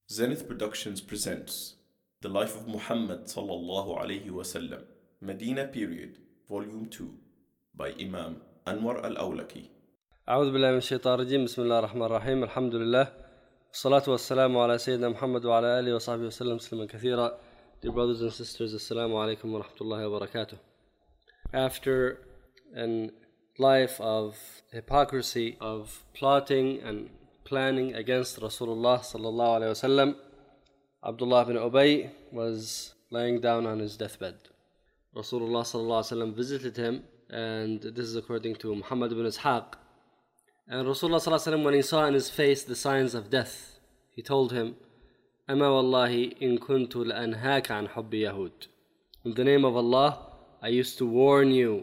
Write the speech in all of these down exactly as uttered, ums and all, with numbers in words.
Zenith Productions presents The Life of Muhammad sallallahu alayhi wasallam, Medina Period, Volume two, by Imam Anwar al-Awlaki. أعوذ بالله من الشيطان الرجيم. بسم الله الرحمن الرحيم. الحمد لله والصلاة والسلام على سيدنا محمد وعلى آله وصحبه وسلم تسليما كثيرا. Dear brothers and sisters, Assalamu alaikum wa rahmatullahi wa barakatuh. After a life of hypocrisy, of plotting and planning against Rasulullah sallallahu alayhi wasallam, Abdullah ibn Ubay was laying down on his deathbed. Rasulullah sallallahu alayhi wasallam visited him, and this is according to Muhammad ibn Ishaq. And Rasulullah sallallahu alayhi wasallam, when he saw in his face the signs of death, he told him, "Ama wallahi in kuntu la'anhaka an hubbi Yahud." In the name of Allah, I used to warn you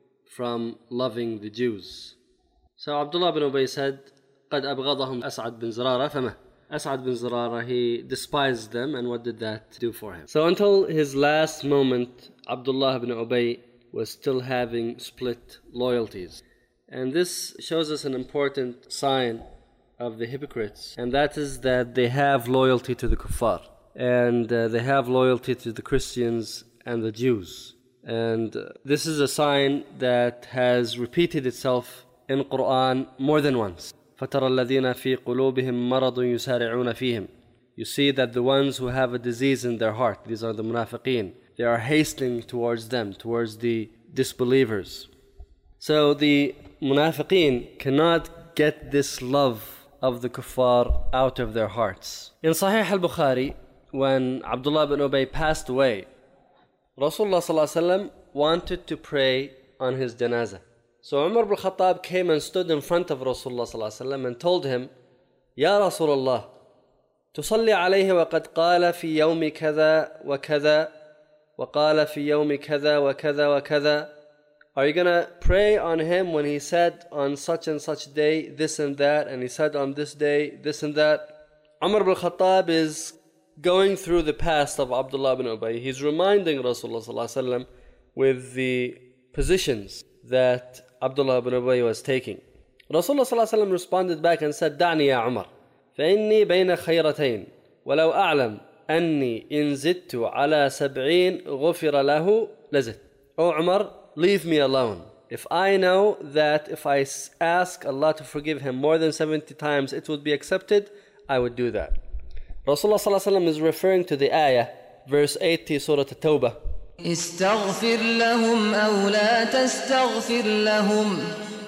from loving the Jews. So Abdullah ibn Ubay said, قد أبغضهم أسعد بن زرارة فما As'ad bin Zurara, he despised them, and what did that do for him? So until his last moment, Abdullah ibn Ubay was still having split loyalties. And this shows us an important sign of the hypocrites, and that is that they have loyalty to the kuffar, and uh, they have loyalty to the Christians and the Jews. And uh, this is a sign that has repeated itself in Quran more than once. فَتَرَى الَّذِينَ فِي قُلُوبِهِمْ مَرَضٌ يُسَارِعُونَ فِيهِمْ. You see that the ones who have a disease in their heart, these are the munafiqeen, they are hastening towards them, towards the disbelievers. So the munafiqeen cannot get this love of the kuffar out of their hearts. In Sahih al-Bukhari, when Abdullah ibn Ubay passed away, Rasulullah sallallahu alaihi wasallam wanted to pray on his janazah. So Umar ibn Khattab came and stood in front of Rasulullah sallallahu alaihi wasallam and told him, "Ya Rasulullah, تصلي عليه وقد قال في يوم كذا وكذا وقال في يوم كذا وكذا وكذا." Are you gonna pray on him when he said on such and such day this and that, and he said on this day this and that? Umar ibn Khattab is going through the past of Abdullah ibn Ubay. He's reminding Rasulullah sallallahu alaihi wasallam with the positions that Abdullah ibn Ubay was taking. Rasulullah sallallahu alaihi wasallam responded back and said, "دعني يا عمر فإني بين خيرتين ولو أعلم أني إن زدت على سبعين غفر له لزدت." Oh Umar, leave me alone. If I know that if I ask Allah to forgive him more than seventy times it would be accepted, I would do that. Rasulullah sallallahu alaihi wasallam is referring to the ayah, verse eighty, Surah At-Tawbah. استغفر لهم أو لا تستغفر لهم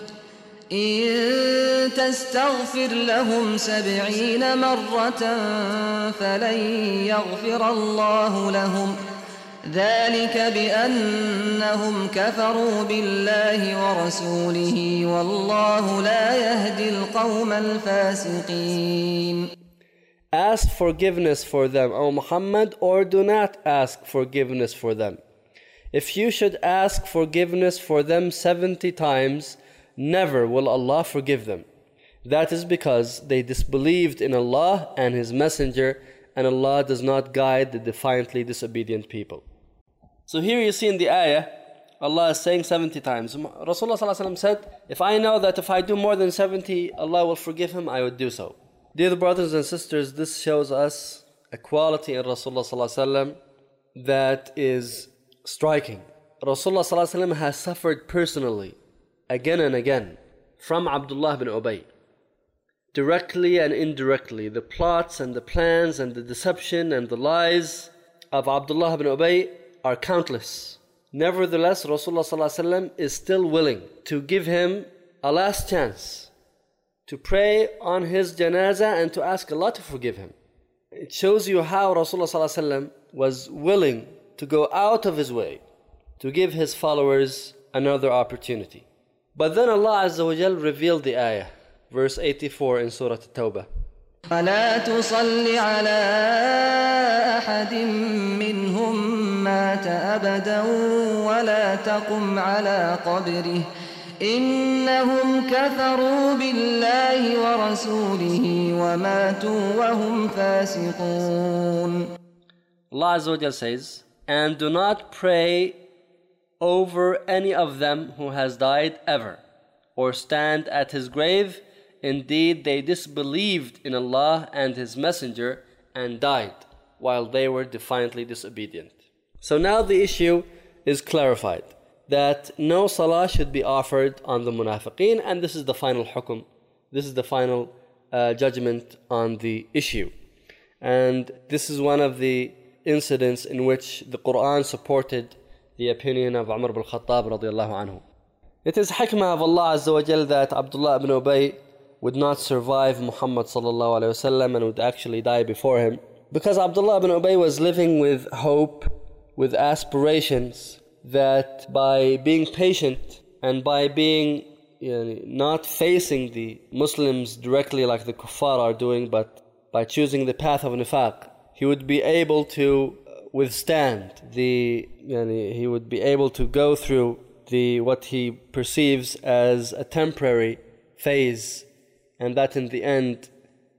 إن تستغفر لهم سبعين مرة فلن يغفر الله لهم ذلك بأنهم كفروا بالله ورسوله والله لا يهدي القوم الفاسقين. Ask forgiveness for them, O Muhammad, or do not ask forgiveness for them. If you should ask forgiveness for them seventy times, never will Allah forgive them. That is because they disbelieved in Allah and His Messenger, and Allah does not guide the defiantly disobedient people. So here you see in the ayah, Allah is saying seventy times. Rasulullah sallallahu alaihi wasallam said, if I know that if I do more than seventy, Allah will forgive him, I would do so. Dear brothers and sisters, this shows us a quality in Rasulullah sallallahu alaihi wasallam that is striking. Rasulullah sallallahu alaihi wasallam has suffered personally, again and again, from Abdullah ibn Ubay. Directly and indirectly, the plots and the plans and the deception and the lies of Abdullah ibn Ubay are countless. Nevertheless, Rasulullah sallallahu alaihi wasallam is still willing to give him a last chance to pray on his janazah and to ask Allah to forgive him. It shows you how Rasulullah sallallahu alaihi wasallam was willing to go out of his way to give his followers another opportunity. But then Allah Azza wa Jal revealed the ayah, verse eighty-four in Surah At-Tawbah. فلا تصل على أحد منهم مات أبدا ولا تقم على قبره إنهم كفروا بالله ورسوله وماتوا وهم فاسقون. Allah Azza wa Jal says, and do not pray over any of them who has died ever, or stand at his grave Indeed, they disbelieved in Allah and His Messenger, and died while they were defiantly disobedient. So now the issue is clarified, that no salah should be offered on the munafiqeen, and this is the final hukum. This is the final uh, judgment on the issue. And this is one of the incidents in which the Quran supported the opinion of Umar ibn Khattab radiallahu anhu. It is hikmah of Allah Azza wa Jal that Abdullah ibn Ubay would not survive Muhammad sallallahu alayhi wasallam and would actually die before him, because Abdullah ibn Ubay was living with hope, with aspirations, that by being patient and by being you know, not facing the Muslims directly like the kuffar are doing, but by choosing the path of nifaq, he would be able to withstand the, you know, he would be able to go through the what he perceives as a temporary phase, and that in the end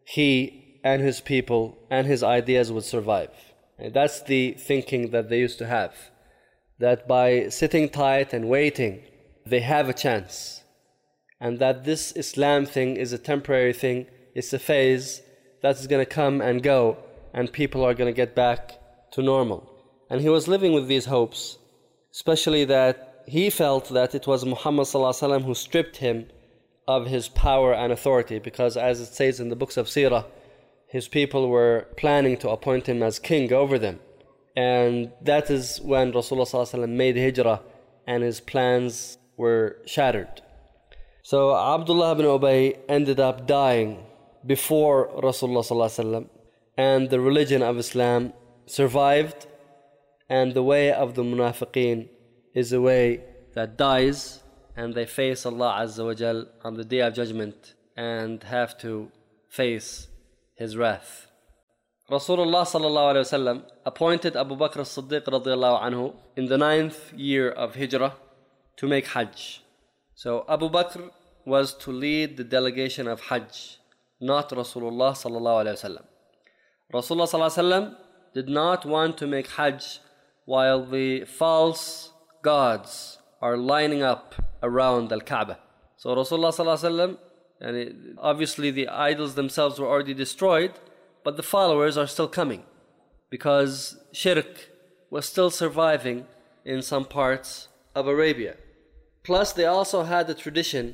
he and his people and his ideas would survive. And that's the thinking that they used to have, that by sitting tight and waiting they have a chance, and that this Islam thing is a temporary thing, it's a phase that's going to come and go, and people are going to get back to normal. And he was living with these hopes, especially that he felt that it was Muhammad sallallahu alaihi wasallam who stripped him of his power and authority, because as it says in the books of Seerah, his people were planning to appoint him as king over them. And that is when Rasulullah sallallahu alaihi wasallam made hijrah and his plans were shattered. So Abdullah ibn Ubay ended up dying before Rasulullah sallallahu alaihi wasallam, and the religion of Islam survived, and the way of the munafiqeen is a way that dies, and they face Allah Azza wa Jal on the Day of Judgment and have to face His wrath. Rasulullah sallallahu alaihi wasallam appointed Abu Bakr as-Siddiq radiallahu anhu in the ninth year of Hijrah to make Hajj. So Abu Bakr was to lead the delegation of Hajj, not Rasulullah sallallahu alaihi wasallam. Rasulullah sallallahu alaihi wasallam did not want to make Hajj while the false gods are lining up around Al-Kaaba. So Rasulullah sallallahu alaihi wasallam, and obviously the idols themselves were already destroyed, but the followers are still coming, because shirk was still surviving in some parts of Arabia. Plus they also had the tradition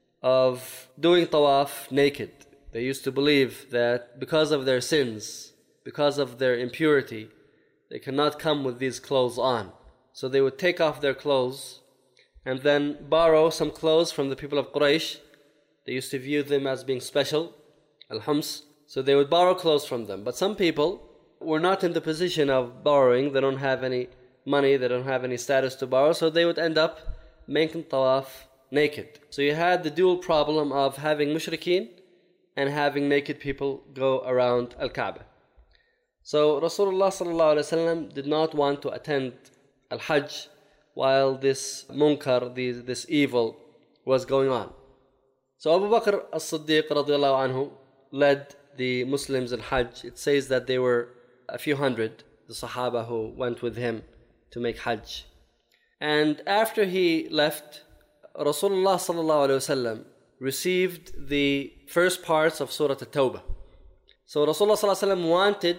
of doing tawaf naked. They used to believe that because of their sins, because of their impurity, they cannot come with these clothes on. So they would take off their clothes and then borrow some clothes from the people of Quraysh. They used to view them as being special, al-hums. So they would borrow clothes from them. But some people were not in the position of borrowing. They don't have any money, they don't have any status to borrow, so they would end up making tawaf naked. So you had the dual problem of having mushrikeen and having naked people go around Al-Kaaba. So Rasulullah sallallahu alaihi wasallam did not want to attend Al-Hajj while this munkar, this, this evil was going on. So Abu Bakr as-Siddiq radiallahu anhu led the Muslims in Hajj. It says that they were a few hundred, the Sahaba who went with him to make Hajj. And after he left, Rasulullah sallallahu alaihi wasallam received the first parts of Surah At-Tawbah. So Rasulullah sallallahu alaihi wasallam wanted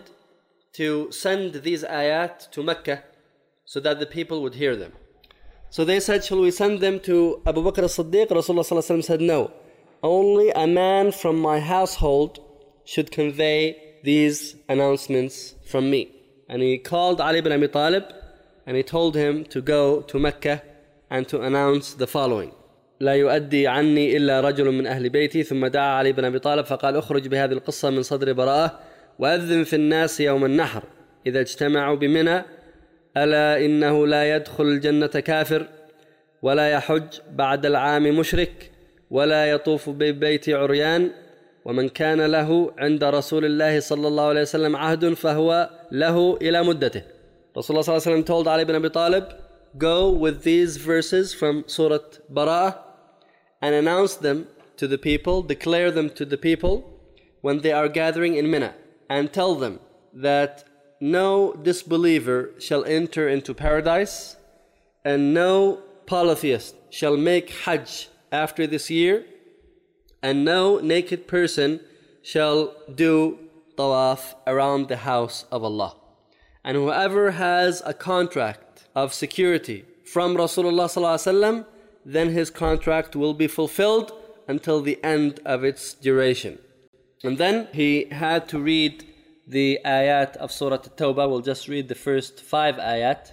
to send these ayat to Mecca so that the people would hear them. So they said, shall we send them to Abu Bakr as-Siddiq? Rasulullah sallallahu alaihi wasallam said, no. Only a man from my household should convey these announcements from me. And he called Ali ibn Abi Talib and he told him to go to Mecca and to announce the following: لا يؤدي عني إلا رجل من أهل بيتي. ثم دعا علي بن أبي طالب فقال اخرج بهذه القصة من صدر براءة وأذن في الناس يوم النحر إذا اجتمعوا بمنى ألا إنه لا يدخل الجنة كافر ولا يحج بعد العام مشرك ولا يطوف ببيت عريان ومن كان له عند رسول الله صلى الله عليه وسلم عهد فهو له إلى مدته. Rasulullah صلى الله عليه وسلم told Ali ibn Abi Talib, go with these verses from Surah Bara'ah and announce them to the people, declare them to the people when they are gathering in Mina, and tell them that no disbeliever shall enter into paradise and no polytheist shall make Hajj after this year, and no naked person shall do tawaf around the house of Allah. And whoever has a contract of security from Rasulullah sallallahu alaihi wasallam, then his contract will be fulfilled until the end of its duration. And then he had to read the ayat of Surah At-Tawbah. We'll just read the first five ayat.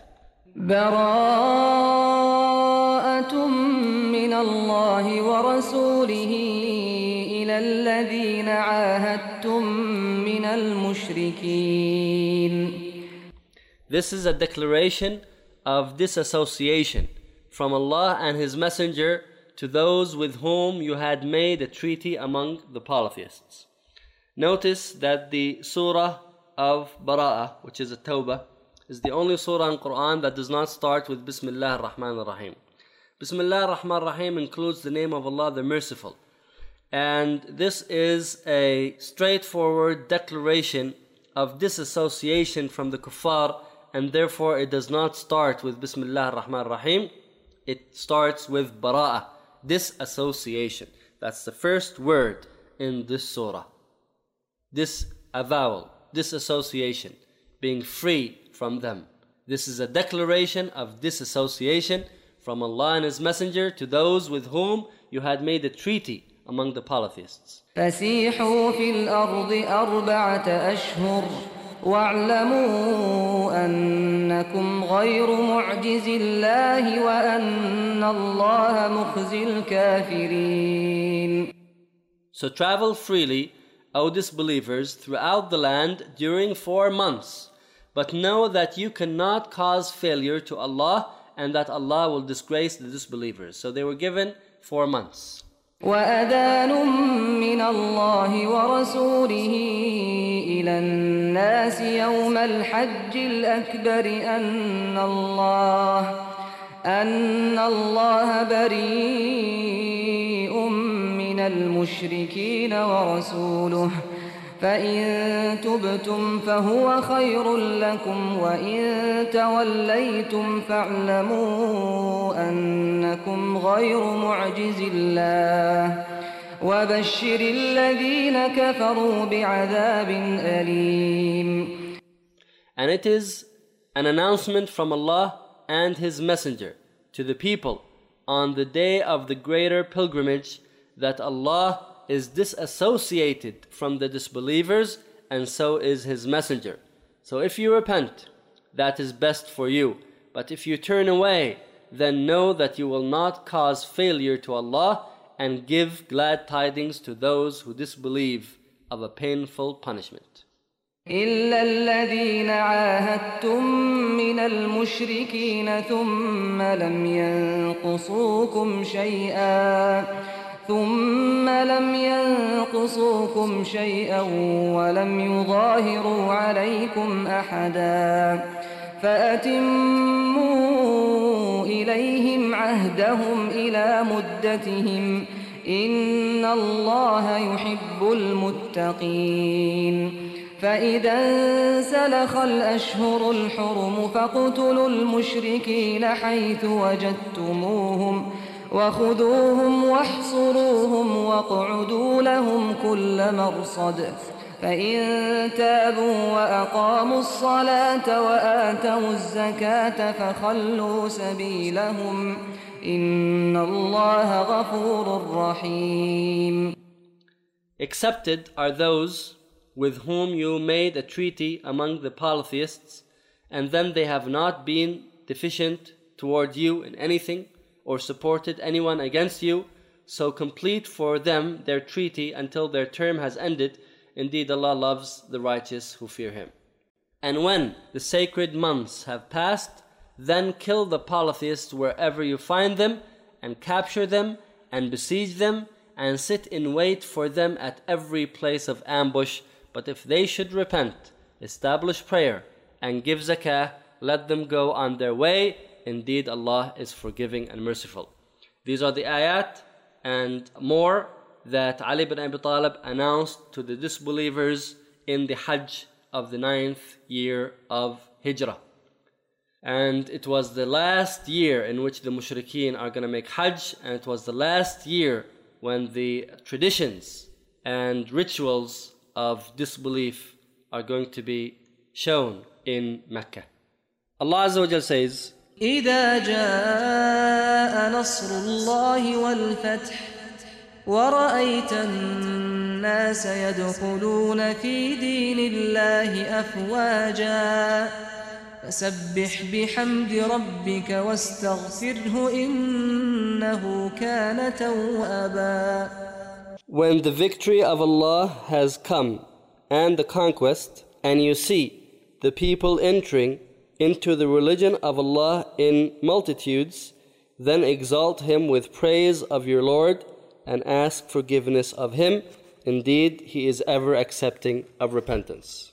براءة من الله ورسوله إلى الذين عاهدتم من المشركين. This is a declaration of disassociation from Allah and His Messenger to those with whom you had made a treaty among the polytheists. Notice that the surah of Bara'ah, which is a Tawbah, is the only surah in Quran that does not start with Bismillah ar-Rahman ar-Rahim. Bismillah ar-Rahman ar-Rahim includes the name of Allah, the Merciful. And this is a straightforward declaration of disassociation from the kuffar, and therefore it does not start with Bismillah ar-Rahman ar-Rahim. It starts with Bara'ah, disassociation. That's the first word in this surah. This avowal, disassociation, being free from them. This is a declaration of disassociation from Allah and His Messenger to those with whom you had made a treaty among the polytheists. فسيحوا في الأرض أربعة أشهر واعلموا أنكم غير معجز الله وأن الله مخزي الكافرين. So travel freely, O disbelievers, throughout the land during four months. But know that you cannot cause failure to Allah and that Allah will disgrace the disbelievers. So they were given four months. وأذان من الله ورسوله إلى الناس يوم الحج الأكبر أن الله أن الله بريء من المشركين ورسوله فإن تبتم فهو خير لكم وإن توليتم فاعلموا أنكم غير معجز الله وبشر الذين كفروا بعذاب أليم. And it is an announcement from Allah and His Messenger to the people on the day of the greater pilgrimage that Allah is disassociated from the disbelievers, and so is His Messenger. So if you repent, that is best for you. But if you turn away, then know that you will not cause failure to Allah and give glad tidings to those who disbelieve of a painful punishment. إلا الذين عاهدتم من المشركين ثم لم ينقصوكم شيئا ثم لم ينقصوكم شيئا ولم يظاهروا عليكم أحدا فأتموا إليهم عهدهم إلى مدتهم إن الله يحب المتقين. فإذا انسلخ الأشهر الحرم فاقتلوا المشركين حيث وجدتموهم وخذوهم واحصروهم واقعدوا لهم كل مرصد فإن تابوا وأقاموا الصلاة وآتوا الزكاة فخلوا سبيلهم إن الله غفور رحيم. Accepted are those with whom you made a treaty among the polytheists, and then they have not been deficient toward you in anything, or supported anyone against you, so complete for them their treaty until their term has ended. Indeed, Allah loves the righteous who fear Him. And when the sacred months have passed, then kill the polytheists wherever you find them, and capture them, and besiege them, and sit in wait for them at every place of ambush. But if they should repent, establish prayer, and give zakah, let them go on their way. Indeed, Allah is forgiving and merciful. These are the ayat and more that Ali ibn Abi Talib announced to the disbelievers in the Hajj of the ninth year of Hijrah. And it was the last year in which the mushrikeen are going to make Hajj, and it was the last year when the traditions and rituals of disbelief are going to be shown in Mecca. Allah Azza wa Jal says, إذا جاء نصر الله والفتح ورأيت الناس يدخلون في دين الله أفواجا فسبح بحمد ربك واستغفره إنه كان توابا. When the victory of Allah has come and the conquest, and you see the people entering into the religion of Allah in multitudes, then exalt Him with praise of your Lord and ask forgiveness of Him. Indeed, He is ever accepting of repentance.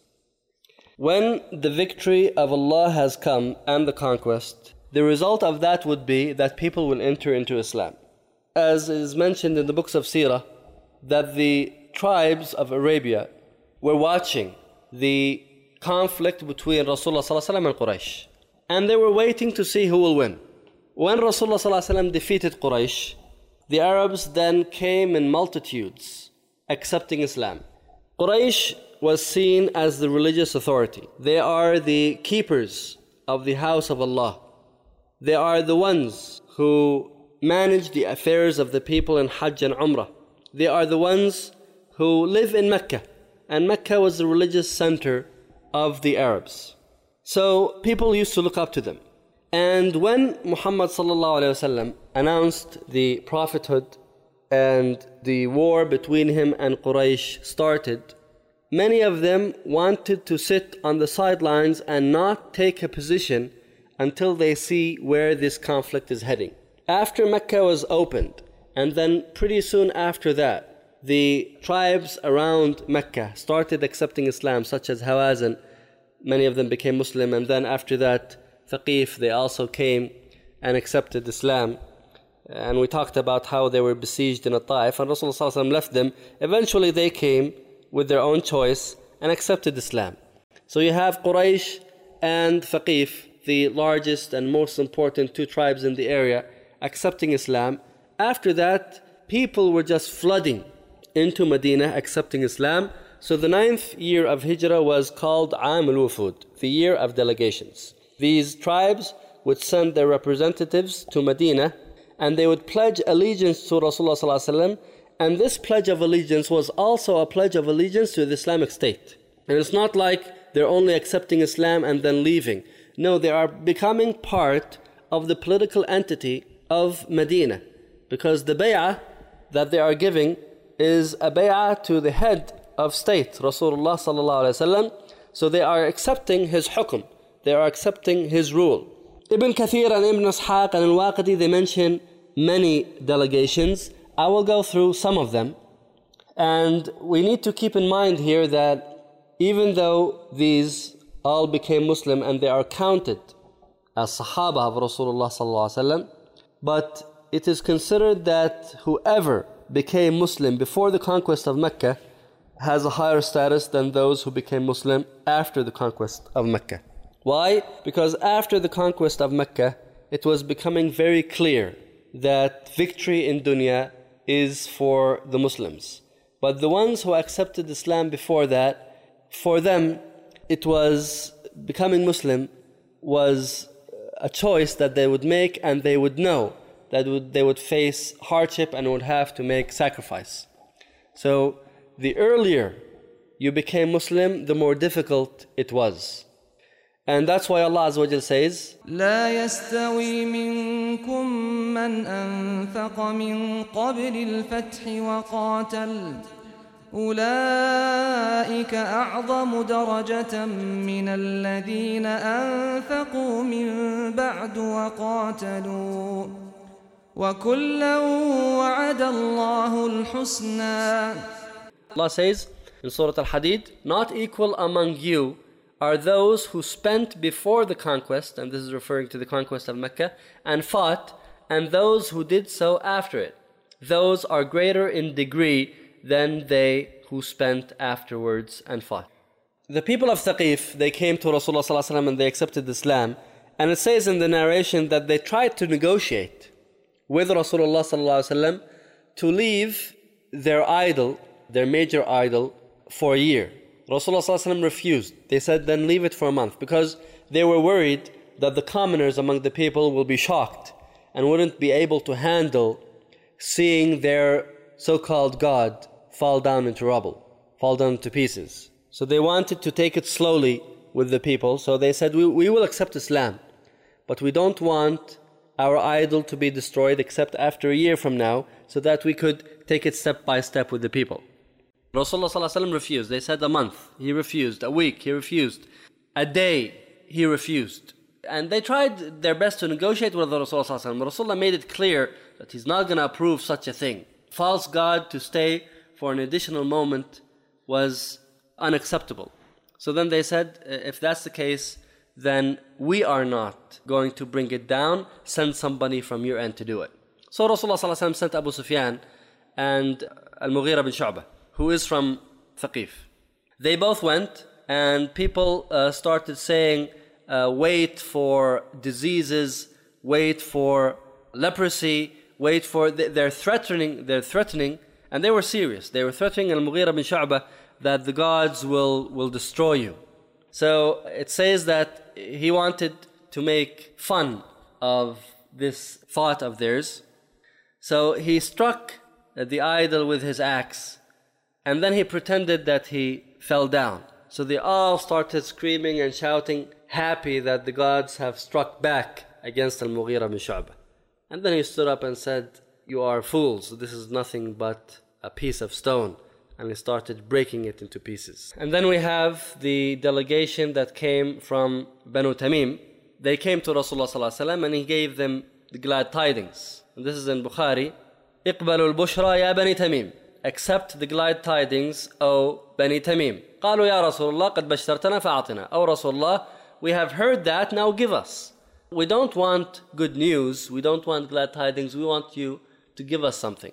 When the victory of Allah has come and the conquest, the result of that would be that people will enter into Islam. As is mentioned in the books of Seerah, that the tribes of Arabia were watching the conflict between Rasulullah sallallahu alaihi wasallam and Quraysh, and they were waiting to see who will win. When Rasulullah sallallahu alaihi wasallam defeated Quraysh, the Arabs then came in multitudes accepting Islam. Quraysh was seen as the religious authority. They are the keepers of the house of Allah. They are the ones who manage the affairs of the people in Hajj and Umrah. They are the ones who live in Mecca, and Mecca was the religious center of the Arabs. So people used to look up to them. And when Muhammad sallallahu alaihi wasallam announced the prophethood and the war between him and Quraysh started, many of them wanted to sit on the sidelines and not take a position until they see where this conflict is heading. After Mecca was opened, and then pretty soon after that, the tribes around Mecca started accepting Islam, such as Hawazin. Many of them became Muslim, and then after that, Thaqif, they also came and accepted Islam. And we talked about how they were besieged in a Taif, and Rasulullah sallallahu alaihi wasallam left them. Eventually they came with their own choice and accepted Islam. So you have Quraysh and Thaqif, the largest and most important two tribes in the area, accepting Islam. After that, people were just flooding into Medina accepting Islam. So the ninth year of Hijrah was called Aam al-Wufud, the year of delegations. These tribes would send their representatives to Medina, and they would pledge allegiance to Rasulullah sallallahu alaihi wasallam. And this pledge of allegiance was also a pledge of allegiance to the Islamic State. And it's not like they're only accepting Islam and then leaving. No, they are becoming part of the political entity of Medina, because the bay'ah that they are giving is a bay'ah to the head of state, Rasulullah sallallahu alaihi wasallam. So they are accepting his hukum, they are accepting his rule. Ibn Kathir and Ibn Ishaq and Al-Waqidi, they mention many delegations. I will go through some of them. And we need to keep in mind here that even though these all became Muslim and they are counted as Sahaba of Rasulullah sallallahu alaihi wasallam, but it is considered that whoever became Muslim before the conquest of Mecca has a higher status than those who became Muslim after the conquest of Mecca. Why? Because after the conquest of Mecca, it was becoming very clear that victory in dunya is for the Muslims. But the ones who accepted Islam before that, for them, it was becoming Muslim was a choice that they would make, and they would know that would, they would face hardship and would have to make sacrifice. So the earlier you became Muslim, the more difficult it was. And that's why Allah Azza wa Jal says, لا يستوي منكم من أنفق من قبل الفتح وقاتل أولئك أعظم درجة من الذين أنفقوا من بعد وقاتلوا وكلا وعد الله الحسنى. Allah says in Surah Al-Hadid, not equal among you are those who spent before the conquest, and this is referring to the conquest of Mecca, and fought, and those who did so after it. Those are greater in degree than they who spent afterwards and fought. The people of Thaqif, they came to Rasulullah sallallahu alaihi wasallam and they accepted Islam, and it says in the narration that they tried to negotiate with Rasulullah sallallahu alaihi wasallam to leave their idol, their major idol, for a year. Rasulullah refused. They said, then leave it for a month, because they were worried that the commoners among the people will be shocked and wouldn't be able to handle seeing their so-called God fall down into rubble, fall down to pieces. So they wanted to take it slowly with the people. So they said, we, we will accept Islam, but we don't want our idol to be destroyed except after a year from now, so that we could take it step by step with the people. Rasulullah refused. They said a month. He refused. A week. He refused. A day. He refused. And they tried their best to negotiate with the Rasulullah. Rasulullah made it clear that he's not going to approve such a thing. False God to stay for an additional moment was unacceptable. So then they said, if that's the case, then we are not going to bring it down. Send somebody from your end to do it. So Rasulullah sent Abu Sufyan and Al-Mughira bin Shu'bah, who is from Thaqif. They both went, and people uh, started saying, uh, wait for diseases, wait for leprosy, wait for... Th- they're threatening, they're threatening, and they were serious. They were threatening Al-Mughira bin Shu'bah that the gods will, will destroy you. So it says that he wanted to make fun of this thought of theirs. So he struck the idol with his axe, and then he pretended that he fell down. So they all started screaming and shouting, happy that the gods have struck back against Al-Mughira bin Shu'bah. And then he stood up and said, you are fools, this is nothing but a piece of stone. And he started breaking it into pieces. And then we have the delegation that came from Banu Tamim. They came to Rasulullah and he gave them the glad tidings. And this is in Bukhari. اقبلوا البشرى يا بني تميم. Accept the glad tidings, O Bani Tamim. قالوا يا رسول الله قد بشرتنا فأعطنا. O Rasulullah, we have heard that, now give us. We don't want good news, we don't want glad tidings, we want you to give us something.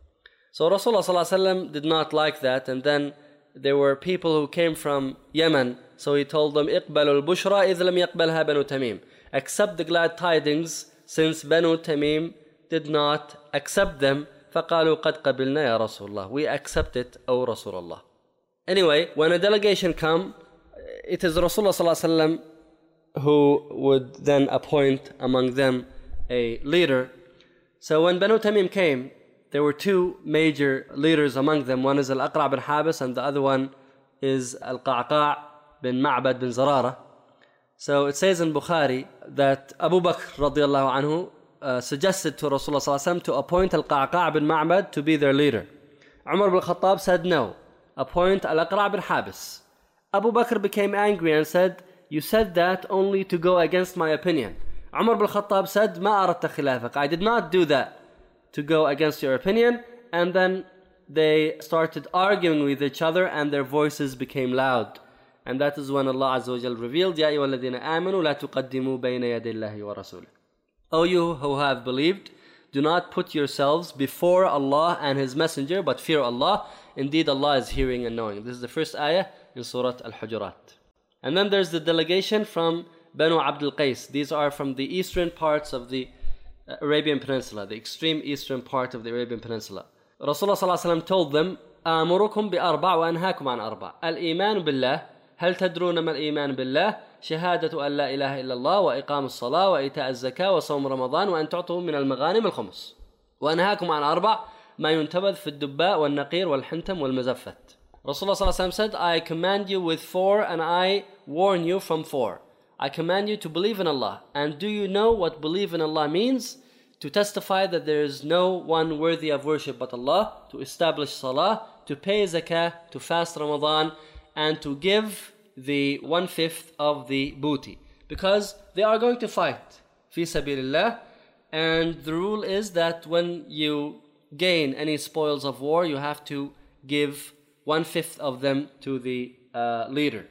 So Rasulullah did not like that, and then there were people who came from Yemen, so he told them, اقبلوا البشرى إذ لم يقبلها بنو تميم. Accept the glad tidings, since Banu Tamim did not accept them. فقالوا قد قبلنا يا رسول الله. We accept it, O Rasulullah. Anyway, when a delegation come, it is Rasulullah who would then appoint among them a leader. So when Banu Tamim came, there were two major leaders among them. One is Al-Aqra' bin Habis, and the other one is Al-Qa'qa' bin Ma'bad bin Zarara. So it says in Bukhari that Abu Bakr radiallahu anhu uh, suggested to Rasulullah to appoint Al-Qa'qa' bin Ma'bad to be their leader. Umar bin Khattab said no, appoint Al-Aqra' bin Habis. Abu Bakr became angry and said, you said that only to go against my opinion. Umar bin Khattab said, ما أردت خلافك. I did not do that to go against your opinion. And then they started arguing with each other and their voices became loud. And that is when Allah Azza wa Jal revealed, يَا أَيُّهَا الَّذِينَ آمَنُوا لَا تُقَدِّمُوا بَيْنَ يَدَيِ اللَّهِ وَرَسُولِهِ. O you who have believed, do not put yourselves before Allah and His Messenger, but fear Allah. Indeed, Allah is hearing and knowing. This is the first ayah in Surah Al-Hujurat. And then there's the delegation from Banu Abdul Qais. These are from the eastern parts of the Arabian Peninsula, the extreme eastern part of the Arabian Peninsula. Rasulullah sallallahu alaihi wasallam told them, آمركم بأربع وأنهاكم عن أربع. الإيمان بالله. هل تدرون ما الإيمان بالله؟ شهادة أن لا إله إلا الله وإقام الصلاة وإيتاء الزكاة وصوم رمضان وأن تعطوا من المغانم الخمس. وأنهاكم عن أربع ما ينتبذ في الدباء والنقير والحنتم والمزفت. Rasulullah sallallahu alaihi wasallam said, I command you with four and I warn you from four. I command you to believe in Allah. And do you know what believe in Allah means? To testify that there is no one worthy of worship but Allah, to establish salah, to pay zakah, to fast Ramadan, and to give the one-fifth of the booty. Because they are going to fight, fi sabilillah, and the rule is that when you gain any spoils of war, you have to give one-fifth of them to the uh, leader.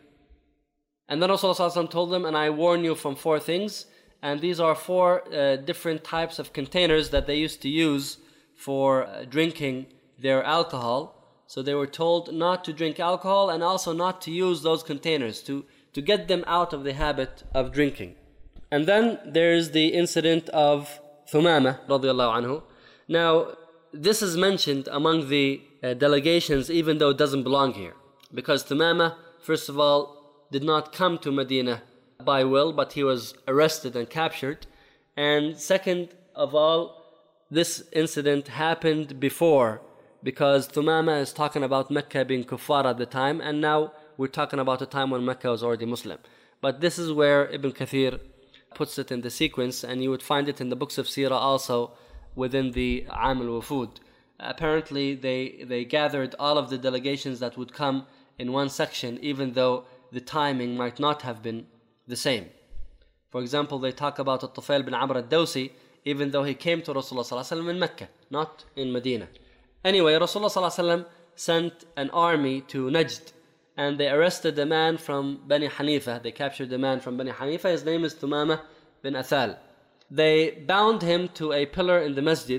And then Rasulullah told them, and I warn you from four things, and these are four uh, different types of containers that they used to use for uh, drinking their alcohol. So they were told not to drink alcohol and also not to use those containers, to, to get them out of the habit of drinking. And then there's the incident of Thumama radiallahu anhu. Now, this is mentioned among the uh, delegations even though it doesn't belong here. Because Thumama first of all, did not come to Medina by will, but he was arrested and captured. And second of all, this incident happened before, because Thumama is talking about Mecca being kuffar at the time, and now we're talking about a time when Mecca was already Muslim. But this is where Ibn Kathir puts it in the sequence, and you would find it in the books of Sirah also within the Aam al-Wufud. Apparently, they, they gathered all of the delegations that would come in one section, even though the timing might not have been the same. For example, they talk about Al-Tufail bin Amr al-Dawsi, even though he came to Rasulullah sallallahu alaihi wasallam in Mecca, not in Medina. Anyway, Rasulullah sallallahu alaihi wasallam sent an army to Najd, and they arrested a man from Bani Hanifa. They captured a man from Bani Hanifa. His name is Thumama bin Athal. They bound him to a pillar in the masjid.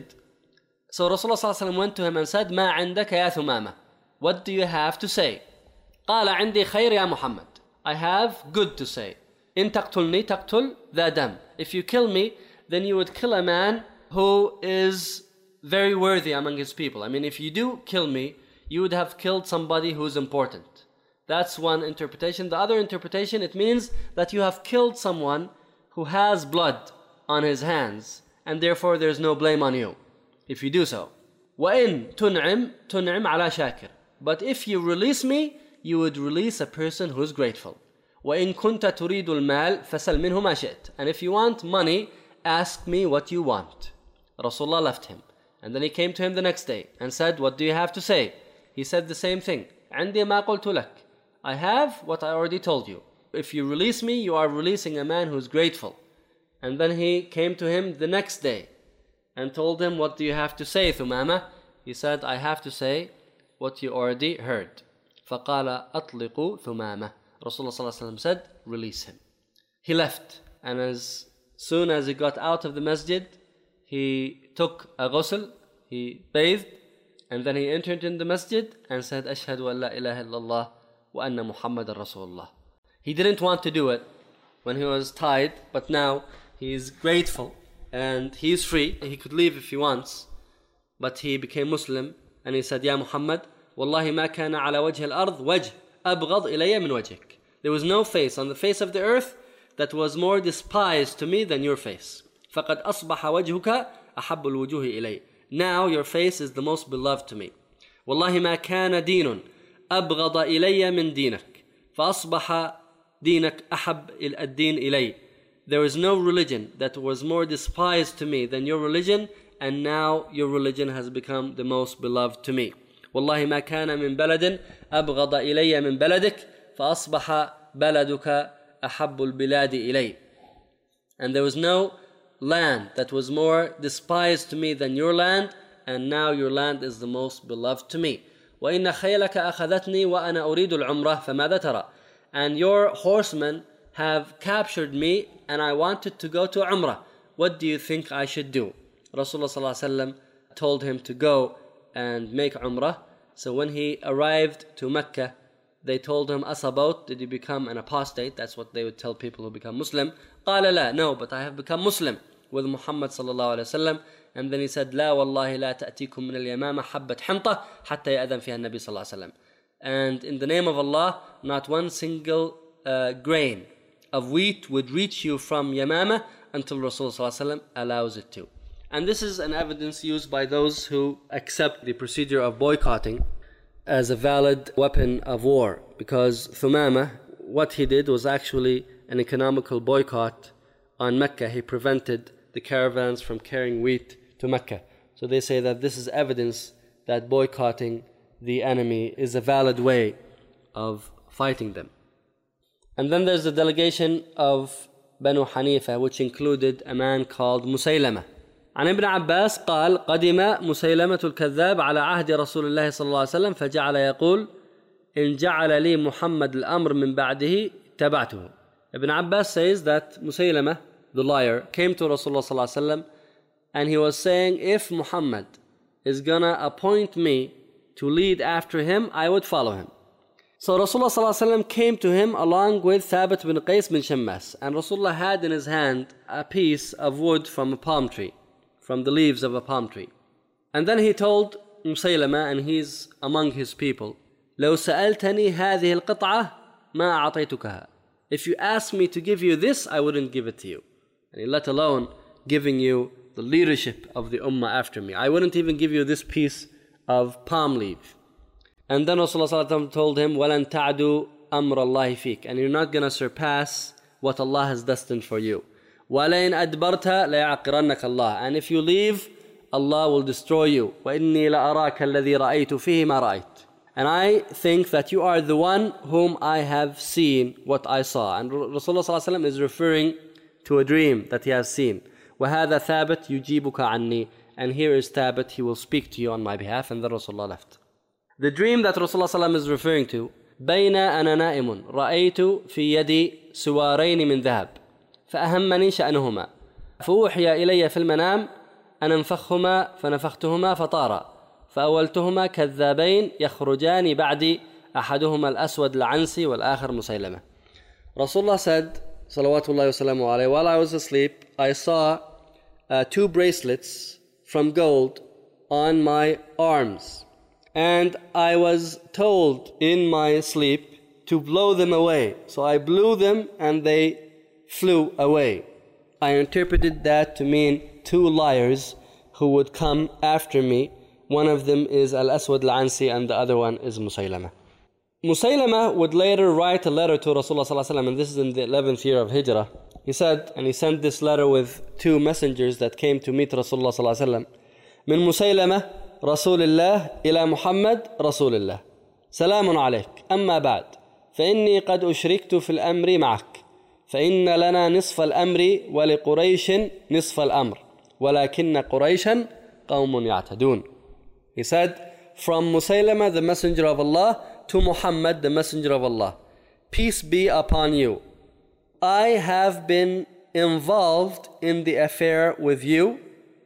So Rasulullah sallallahu alaihi wasallam went to him and said, "Ma عندك يا Thumama? What do you have to say?" قال عندي خير يا محمد. I have good to say. إن تقتلني تقتل ذا دم. If you kill me, then you would kill a man who is very worthy among his people. I mean, if you do kill me, you would have killed somebody who's important. That's one interpretation. The other interpretation, it means that you have killed someone who has blood on his hands, and therefore there's no blame on you if you do so. وَإِن تُنْعِمْ تُنْعِمْ عَلَى شَاكِرٍ. But if you release me, you would release a person who's grateful. وَإِن كُنْتَ تُرِيدُ الْمَالِ فَسَلْ مِنْهُ مَا شِئْتَ. And if you want money, ask me what you want. Rasulullah left him. And then he came to him the next day and said, "What do you have to say?" He said the same thing. عندي ما قلت لك. I have what I already told you. If you release me, you are releasing a man who's grateful. And then he came to him the next day and told him, "What do you have to say, Thumama?" He said, "I have to say what you already heard." فَقَالَ أَطْلِقُوا ثُمَامَةً. Rasulullah sallallahu alaihi wasallam said, "Release him." He left, and as soon as he got out of the masjid, he took a ghusl, he bathed, and then he entered in the masjid and said, "Ashhadu an la ilaha illallah wa anna Muhammadan Rasulullah." He didn't want to do it when he was tied, but now he is grateful and he is free. He could leave if he wants, but he became Muslim, and he said, "Ya Muhammad, wallahi ma kana ala wajh al-ard wajh abghad ilayya min wajhik." There was no face on the face of the earth that was more despised to me than your face. فَقَدْ أَصْبَحَ وَجْهُكَ أَحَبُّ الْوُجُوهِ إِلَيْهِ. Now your face is the most beloved to me. وَاللَّهِ مَا كَانَ دِينٌ أَبْغَضَ إِلَيَّ مِنْ دِينَكَ فَأَصْبَحَ دِينَكَ أَحَبَّ الدِّينِ إِلَيْهِ. There is no religion that was more despised to me than your religion, and now your religion has become the most beloved to me. وَاللَّهِ مَا كَانَ مِنْ بَلَدٍ أَبْغَضَ إِلَيَّ مِنْ بَلَدِكَ فَأَصْبَحَ بَلَدُكَ أَحَبُّ الْبِلَادِ إِلَيْهِ. And there was no land that was more despised to me than your land, and now your land is the most beloved to me. وَإِنَّ خَيْلَكَ أَخَذَتْنِي وَأَنَا أُرِيدُ الْعُمْرَةِ فَمَاذَا تَرَى. And your horsemen have captured me, and I wanted to go to Umrah. What do you think I should do? Rasulullah sallallahu alaihi wasallam told him to go and make Umrah. So when he arrived to Mecca, they told him, "Asabaut, did you become an apostate?" That's what they would tell people who become Muslim. قال لا, no, but I have become Muslim with Muhammad sallallahu alaihi wasallam. And then he said, لا والله لا تأتيكم من اليمامة حبة حنطة حتى يأذن فيها النبي صلى الله عليه وسلم. And in the name of Allah, not one single uh, grain of wheat would reach you from Yamama until Rasulullah sallallahu alaihi wasallam allows it to. And this is an evidence used by those who accept the procedure of boycotting as a valid weapon of war, because Thumama, what he did was actually an economical boycott on Mecca. He prevented the caravans from carrying wheat to Mecca. So they say that this is evidence that boycotting the enemy is a valid way of fighting them. And then there's the delegation of Banu Hanifa, which included a man called Musaylama. عن ابن عباس قال قدم مسيلمة الكذاب على عهد رسول الله صلى الله عليه وسلم فجعل يقول إن جعل لي محمد الأمر من بعده تبعته. Ibn Abbas says that Musaylama, the liar, came to Rasulullah صلى الله عليه وسلم, and he was saying, if Muhammad is gonna appoint me to lead after him, I would follow him. So Rasulullah صلى الله عليه وسلم came to him along with Thabit bin Qais bin Shammas, and Rasulullah had in his hand a piece of wood from a palm tree, from the leaves of a palm tree. And then he told Musaylama, and he's among his people, لو سألتني هذه القطعة ما أعطيتكها. If you asked me to give you this, I wouldn't give it to you. And let alone giving you the leadership of the ummah after me. I wouldn't even give you this piece of palm leaf. And then Rasulullah told him, وَلَن تَعْدُوا أَمْرَ اللَّهِ فِيك. And you're not going to surpass what Allah has destined for you. وَلَئِنْ أَدْبَرْتَ لَيَعْقِرَنَّكَ اللَّهِ. And if you leave, Allah will destroy you. وَإِنِّي لَأَرَاكَ الَّذِي رَأَيْتُ فِيهِ مَا رَأَيْتُ. And I think that you are the one whom I have seen what I saw. And Rasulullah is referring to a dream that he has seen. وَهَذَا ثَابِتْ يُجِيبُكَ عَنِّي. And here is Thabit, he will speak to you on my behalf. And then Rasulullah left. The dream that Rasulullah is referring to, بَيْنَ أَنَا نَائِمٌ رَأَيْتُ فِي يَدِي سُوَارَيْنِ مِنْ ذَهَبٍ فأهمني شأنهما فأوحي إلي في المنام أن انفخهما فنفختهما فطارا فأولتهما كذابين يخرجان بعدي أحدهما الأسود العنسي والآخر مسيلمة. Rasulullah said, salawatullahi wasalamu alayhi, while I was asleep, I saw uh, two bracelets from gold on my arms. And I was told in my sleep to blow them away. So I blew them and they flew away. I interpreted that to mean two liars who would come after me. One of them is Al-Aswad Al-Ansi and the other one is Musaylama. Musaylama would later write a letter to Rasulullah sallallahu alaihi wasallam, and this is in the eleventh year of Hijrah. He said, and he sent this letter with two messengers that came to meet Rasulullah sallallahu alaihi wasallam. من مسيلمة رسول الله إلى محمد رسول الله سلام عليك أما بعد فإني قد أشركت في الأمر معك فإن لنا نصف الأمر ولقريش نصف الأمر ولكن قريشا قوم يعتدون. He said, from Musaylama, the messenger of Allah, to Muhammad, the messenger of Allah, peace be upon you. I have been involved in the affair with you.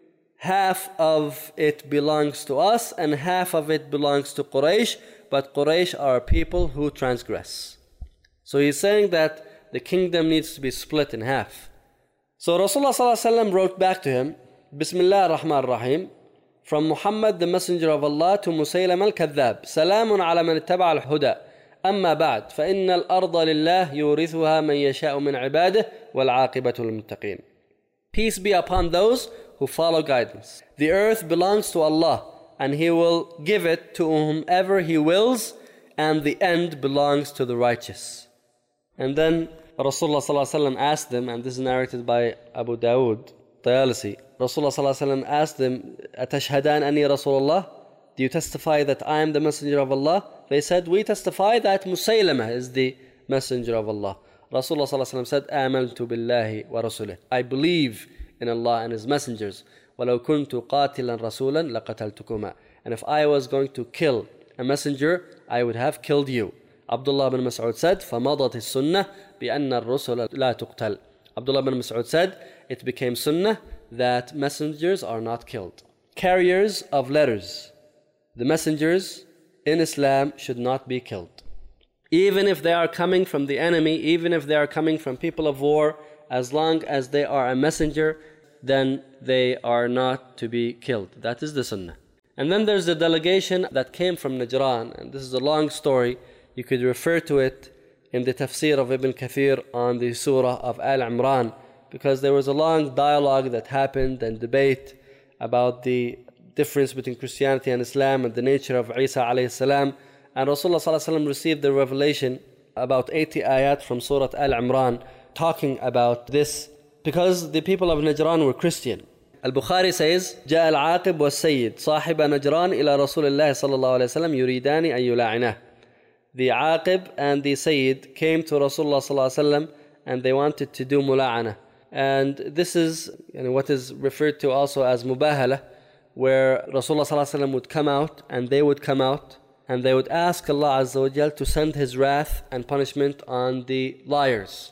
Half of it belongs to us and half of it belongs to Quraysh, but Quraysh are people who transgress. So he's saying that the kingdom needs to be split in half. So Rasulullah sallallahu alaihi wasallam wrote back to him, Bismillah ar-Rahman ar-Rahim, from Muhammad, the messenger of Allah, to Musaylam al-Kadhab, Salamun ala man ittaba al-huda, amma ba'd, fa inna al-arda lillah yurithuha man yasha'u min ibadih, wal-aqibatu lil-muttaqin. Peace be upon those who follow guidance. The earth belongs to Allah, and He will give it to whomever He wills, and the end belongs to the righteous. And then Rasulullah sallallahu alaihi wasallam asked them, and this is narrated by Abu Dawood, Tayalisi. Rasulullah sallallahu alaihi wasallam asked them, "Atashhadan anni Rasulullah? Do you testify that I am the messenger of Allah?" They said, "We testify that Musaylama is the messenger of Allah." Rasulullah sallallahu alaihi wasallam said, "Amantu billahi wa rasulih." I believe in Allah and His messengers. وَلَوْ كُنْتُ قَاتِلًا رَسُولًا لَقَتَلْتُكُمَا. And if I was going to kill a messenger, I would have killed you. Abdullah bin Mas'ud said, فَمَضَتِ السُّنَّةِ بِأَنَّ الرُّسُلَ لَا تُقْتَلْ. Abdullah bin Mas'ud said, it became sunnah that messengers are not killed. Carriers of letters, the messengers in Islam should not be killed. Even if they are coming from the enemy, even if they are coming from people of war, as long as they are a messenger, then they are not to be killed. That is the sunnah. And then there's the delegation that came from Najran, and this is a long story. You could refer to it in the tafsir of Ibn Kathir on the surah of Al Imran, because there was a long dialogue that happened and debate about the difference between Christianity and Islam and the nature of Isa alayhi salam. And Rasulullah sallallahu alaihi wasallam received the revelation, about eighty ayat from Surah Al Imran, talking about this, because the people of Najran were Christian. Al-Bukhari says, جاء العاقب والسيد صاحب نجران إلى رسول الله صلى الله عليه وسلم يريدان أن يلاعنه. The Aqib and the Sayyid came to Rasulullah sallallahu alaihi wasallam and they wanted to do mula'ana. And this is you know, what is referred to also as mubahala, where Rasulullah sallallahu alaihi wasallam would come out and they would come out and they would ask Allah Azza wa Jal to send His wrath and punishment on the liars.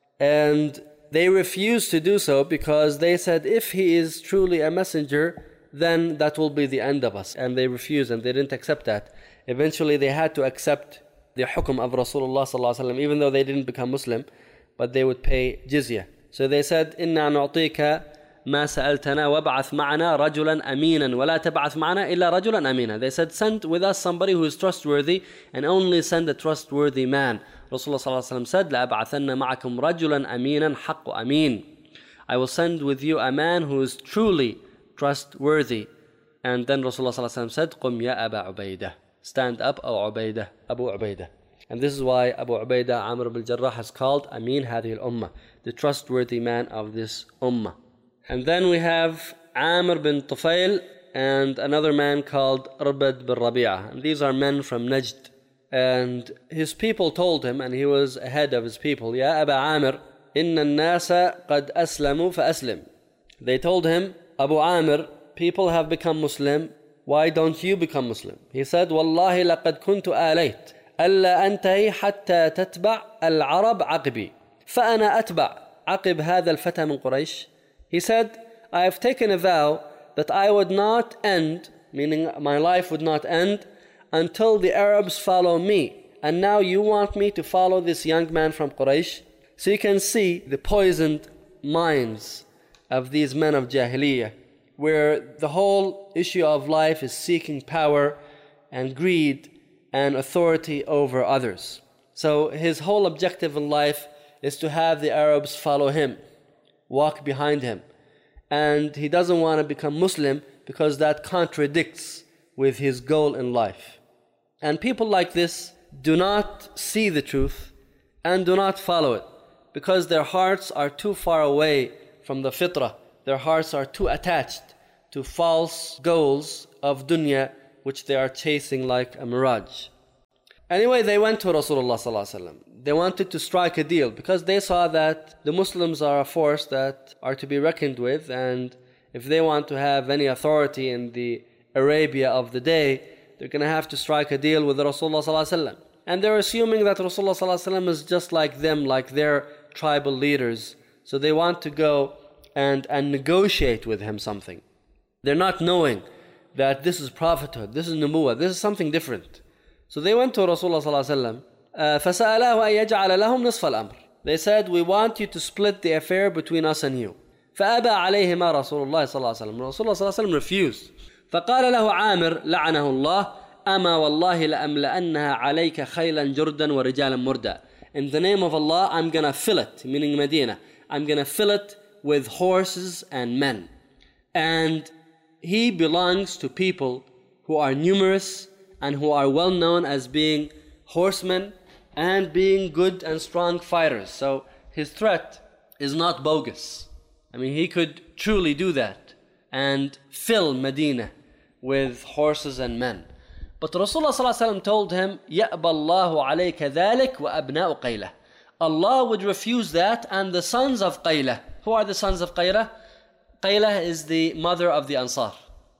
And they refused to do so because they said, if he is truly a messenger, then that will be the end of us. And they refused and they didn't accept that. Eventually they had to accept the hukum of Rasulullah sallallahu alaihi wasallam, even though they didn't become Muslim, but they would pay jizya. So they said, "Inna nu'tika ما سألتنا وابعث معنا رجلا أمينا ولا تبعث معنا إلا رجلا أمينا. They said, send with us somebody who is trustworthy and only send a trustworthy man. Rasulullah sallallahu alaihi wasallam said, لأبعثن معكم رجلا أمينا حق أمين. I will send with you a man who is truly trustworthy. And then Rasulullah sallallahu alaihi wasallam said, قم يا أبا عبيدة. Stand up, O Ubaidah, Abu Ubaidah. And this is why Abu Ubaidah Amr ibn Jarrah has called Amin Hadhi al-Ummah, the trustworthy man of this Ummah. And then we have Amr bin Tufail and another man called Arbad bin Rabi'ah. And these are men from Najd. And his people told him, and he was ahead of his people, Ya Aba Amr, inna an-nasa qad aslamu fa aslim. They told him, Abu Amr, people have become Muslim, why don't you become Muslim? He said, Wallahi laqad kuntu alayt, alla antahi hatta tatba' al-arab aqbi. فأنا أتبع عقب هذا الفتى من قريش. He said, I have taken a vow that I would not end, meaning my life would not end, until the Arabs follow me. And now you want me to follow this young man from Quraysh? So you can see the poisoned minds of these men of Jahiliyyah, where the whole issue of life is seeking power and greed and authority over others. So his whole objective in life is to have the Arabs follow him, walk behind him. And he doesn't want to become Muslim because that contradicts with his goal in life. And people like this do not see the truth and do not follow it because their hearts are too far away from the fitrah. Their hearts are too attached to false goals of dunya which they are chasing like a mirage. Anyway, they went to Rasulullah sallallahu alaihi wasallam. They wanted to strike a deal because they saw that the Muslims are a force that are to be reckoned with, and if they want to have any authority in the Arabia of the day, they're going to have to strike a deal with Rasulullah sallallahu alaihi wasallam. And they're assuming that Rasulullah sallallahu alaihi wasallam is just like them, like their tribal leaders. So they want to go and, and negotiate with him something. They're not knowing that this is prophethood, this is nubuwwah, this is something different. So they went to Rasulullah sallallahu alaihi wasallam. فَسَأَلَاهُ أَن يَجْعَلَ لَهُمْ نِصْفَ الْأَمْرِ. They said, we want you to split the affair between us and you. فَأَبَى عَلَيْهِمَا رَسُولُ اللَّهِ صلى الله عليه وسلم. Rasulullah صلى الله عليه وسلم refused. فقال له عامر لعنه الله أما والله لأملأنها عليك خيلا جردا ورجالا مردا. In the name of Allah, I'm gonna fill it, meaning Medina. I'm gonna fill it with horses and men. And he belongs to people who are numerous and who are well known as being horsemen and being good and strong fighters. So his threat is not bogus. I mean, he could truly do that and fill Medina with horses and men. But Rasulullah sallallahu alaihi wasallam told him, يَأْبَى اللَّهُ عَلَيْكَ ذَلِكَ وَأَبْنَاءُ قَيْلَةٍ. Allah would refuse that, and the sons of Qaylah. Who are the sons of Qaylah? Qaylah is the mother of the Ansar,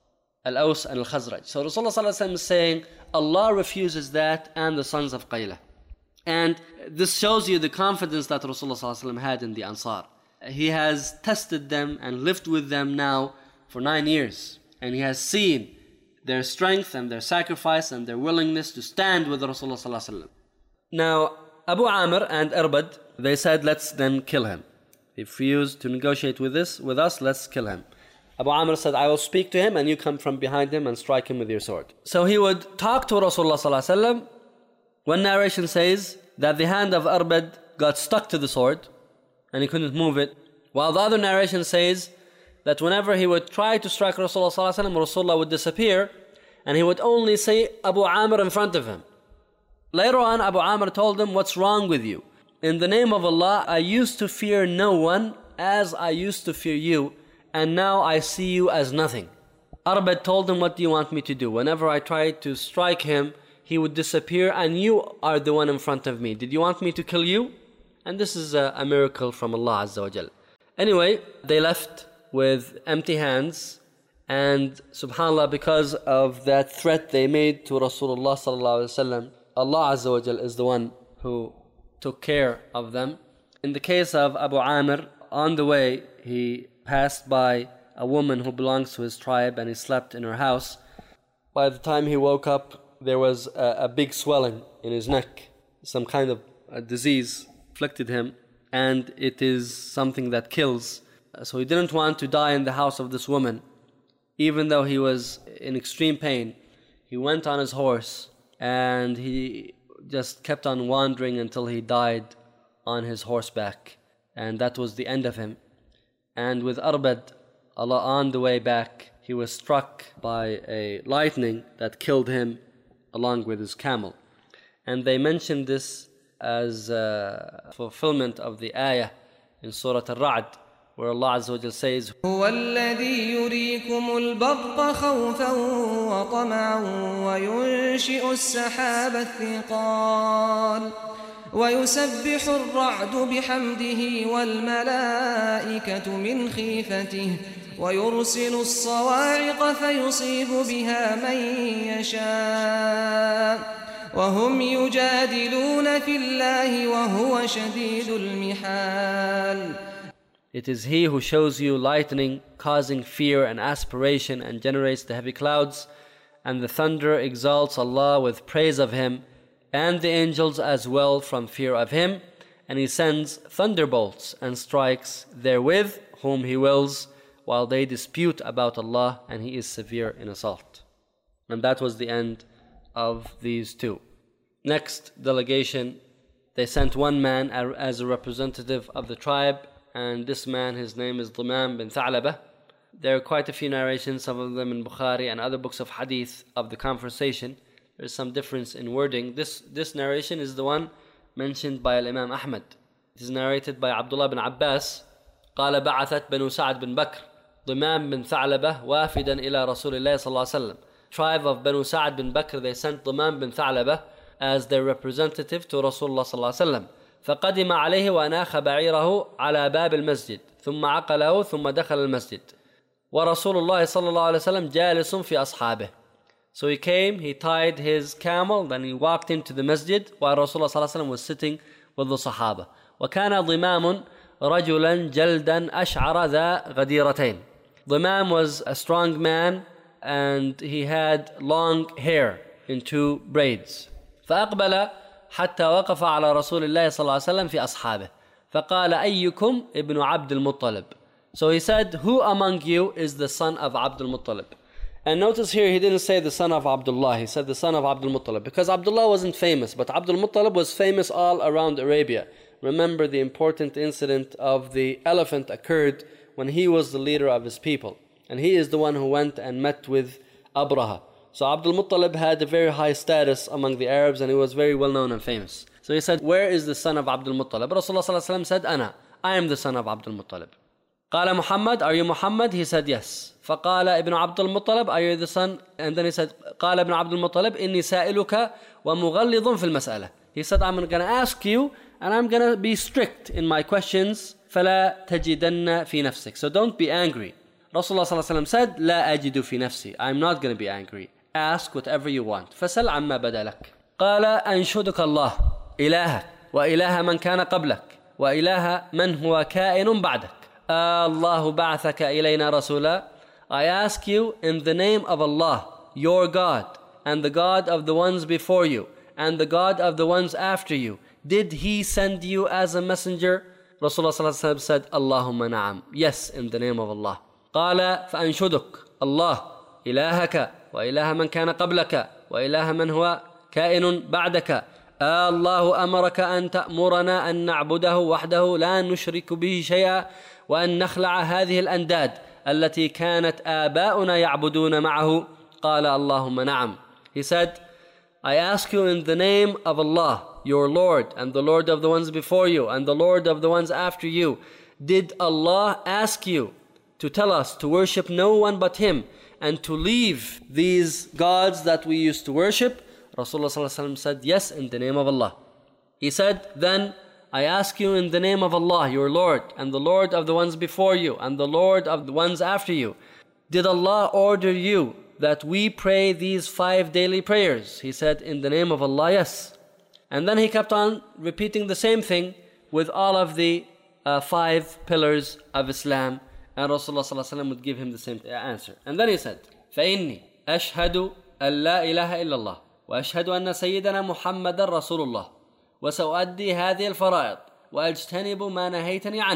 Al-Aws and Al-Khazraj. So Rasulullah sallallahu alaihi wasallam is saying, Allah refuses that and the sons of Qaylah. And this shows you the confidence that Rasulullah sallallahu alaihi wasallam had in the Ansar. He has tested them and lived with them now for nine years. And he has seen their strength and their sacrifice and their willingness to stand with Rasulullah sallallahu alaihi wasallam. Now, Abu Amr and Arbad, they said, let's then kill him. He refused to negotiate with this, with us, let's kill him. Abu Amr said, I will speak to him and you come from behind him and strike him with your sword. So he would talk to Rasulullah sallallahu alaihi wasallam. One narration says that the hand of Arbad got stuck to the sword and he couldn't move it. While the other narration says that whenever he would try to strike Rasulullah sallallahu alaihi wasallam, Rasulullah would disappear and he would only say Abu Amr in front of him. Later on, Abu Amr told him, what's wrong with you? In the name of Allah, I used to fear no one as I used to fear you, and now I see you as nothing. Arbad told him, what do you want me to do? Whenever I tried to strike him, he would disappear and you are the one in front of me. Did you want me to kill you? And this is a, a miracle from Allah Azza wa Jal. Anyway, they left with empty hands, and subhanAllah, because of that threat they made to Rasulullah sallallahu alaihi wasallam, Allah Azza wa Jal is the one who took care of them. In the case of Abu Amr, on the way he passed by a woman who belongs to his tribe and he slept in her house. By the time he woke up, there was a, a big swelling in his neck. Some kind of a disease afflicted him, and it is something that kills. So he didn't want to die in the house of this woman, even though he was in extreme pain. He went on his horse and he just kept on wandering until he died on his horseback. And that was the end of him. And with Arbad, Allah, on the way back, he was struck by a lightning that killed him along with his camel. And they mentioned this as a fulfillment of the ayah in Surah Al-Ra'd, where Allah Azza wa Jal says, هو الذي يريكم البرق خوفا وطمعا وينشئ السحاب الثقال ويسبح الرعد بحمده والملائكة من خيفته ويرسل الصواعق فيصيب بها من يشاء وهم يجادلون في الله وهو شديد المحال. It is He who shows you lightning, causing fear and aspiration, and generates the heavy clouds, and the thunder exalts Allah with praise of Him, and the angels as well from fear of Him, and He sends thunderbolts and strikes therewith whom He wills, while they dispute about Allah, and He is severe in assault. And that was the end of these two. Next delegation, they sent one man as a representative of the tribe, and this man, his name is Dimam bin Tha'labah. There are quite a few narrations, some of them in Bukhari and other books of hadith, of the conversation. There is some difference in wording. This this narration is the one mentioned by Imam Ahmad. It is narrated by Abdullah bin Abbas. قال بعثت بنو سعد بن بكر ضمام بن ثعلبة وافدا إلى رسول الله صلى الله عليه وسلم. Tribe of Banu Sa'ad bin Bakr, they sent Dimam bin Tha'labah as their representative to Rasulullah صلى الله عليه وسلم. فقدم عليه وأناخ بعيره على باب المسجد ثم عقله ثم دخل المسجد ورسول الله صلى الله عليه وسلم جالس في أصحابه. So he came, he tied his camel, then he walked into the masjid while Rasulullah صلى الله عليه وسلم was sitting with the Sahaba. وكان ضمام رجلا جلدا أشعر ذا غديرتين. Dimam was a strong man and he had long hair in two braids. فأقبل حتى وقف على رسول الله صلى الله عليه وسلم في أصحابه فقال أيكم ابن عبد المطلب. So he said, who among you is the son of Abdul Muttalib? And notice here he didn't say the son of Abdullah, he said the son of Abdul Muttalib, because Abdullah wasn't famous, but Abdul Muttalib was famous all around Arabia. Remember, the important incident of the elephant occurred when he was the leader of his people, and he is the one who went and met with Abraha. So Abdul Muttalib had a very high status among the Arabs, and he was very well known and famous. So he said, where is the son of Abdul Muttalib? Rasulullah sallallahu alaihi wasallam said, Ana, I am the son of Abdul Muttalib. قال Muhammad, are you Muhammad? He said, yes. فقال ابن عبد المطلب, are you the son? And then he said, قال ابن عبد المطلب إني سائلك ومغلظ في المسألة. He said, I'm going to ask you and I'm going to be strict in my questions. فلا تجدن في نفسك. So don't be angry. Rasulullah صلى الله عليه وسلم said, لا أجد في نفسي. I'm not going to be angry. Ask whatever you want. فسل عما بدا لك. قال أنشدك الله إلهك وإله من كان قبلك وإله من هو كائن بعدك. الله بعثك إلينا رسولا. I ask you in the name of Allah, your God, and the God of the ones before you, and the God of the ones after you. Did He send you as a messenger? Rasulullah sallallahu alaihi wasallam said, Allahumma na'am. Yes, in the name of Allah. قال فأنشدك الله إلهك وإله من كان قبلك وإله من هو كائن بعدك. الله أمرك أن تأمرنا أن نعبده وحده لا نشرك به شيئا وأن نخلع هذه الأنداد التي كانت آباؤنا يعبدون معه. قال اللهم نعم. He said, I ask you in the name of Allah, your Lord, and the Lord of the ones before you, and the Lord of the ones after you. Did Allah ask you to tell us to worship no one but Him and to leave these gods that we used to worship? Rasulullah said, yes, in the name of Allah. He said, then I ask you in the name of Allah, your Lord, and the Lord of the ones before you, and the Lord of the ones after you. Did Allah order you that we pray these five daily prayers? He said, in the name of Allah, yes. And then he kept on repeating the same thing with all of the uh, five pillars of Islam. And Rasulullah would give him the same answer. And then he said, فَإِنِّي أَشْهَدُ أَن لَا إِلَهَ إِلَّا اللَّهِ وأشهد أن سيدنا محمد رسول الله وسأؤدي هذه الفرائض وأجتنب ما نهيتني عنه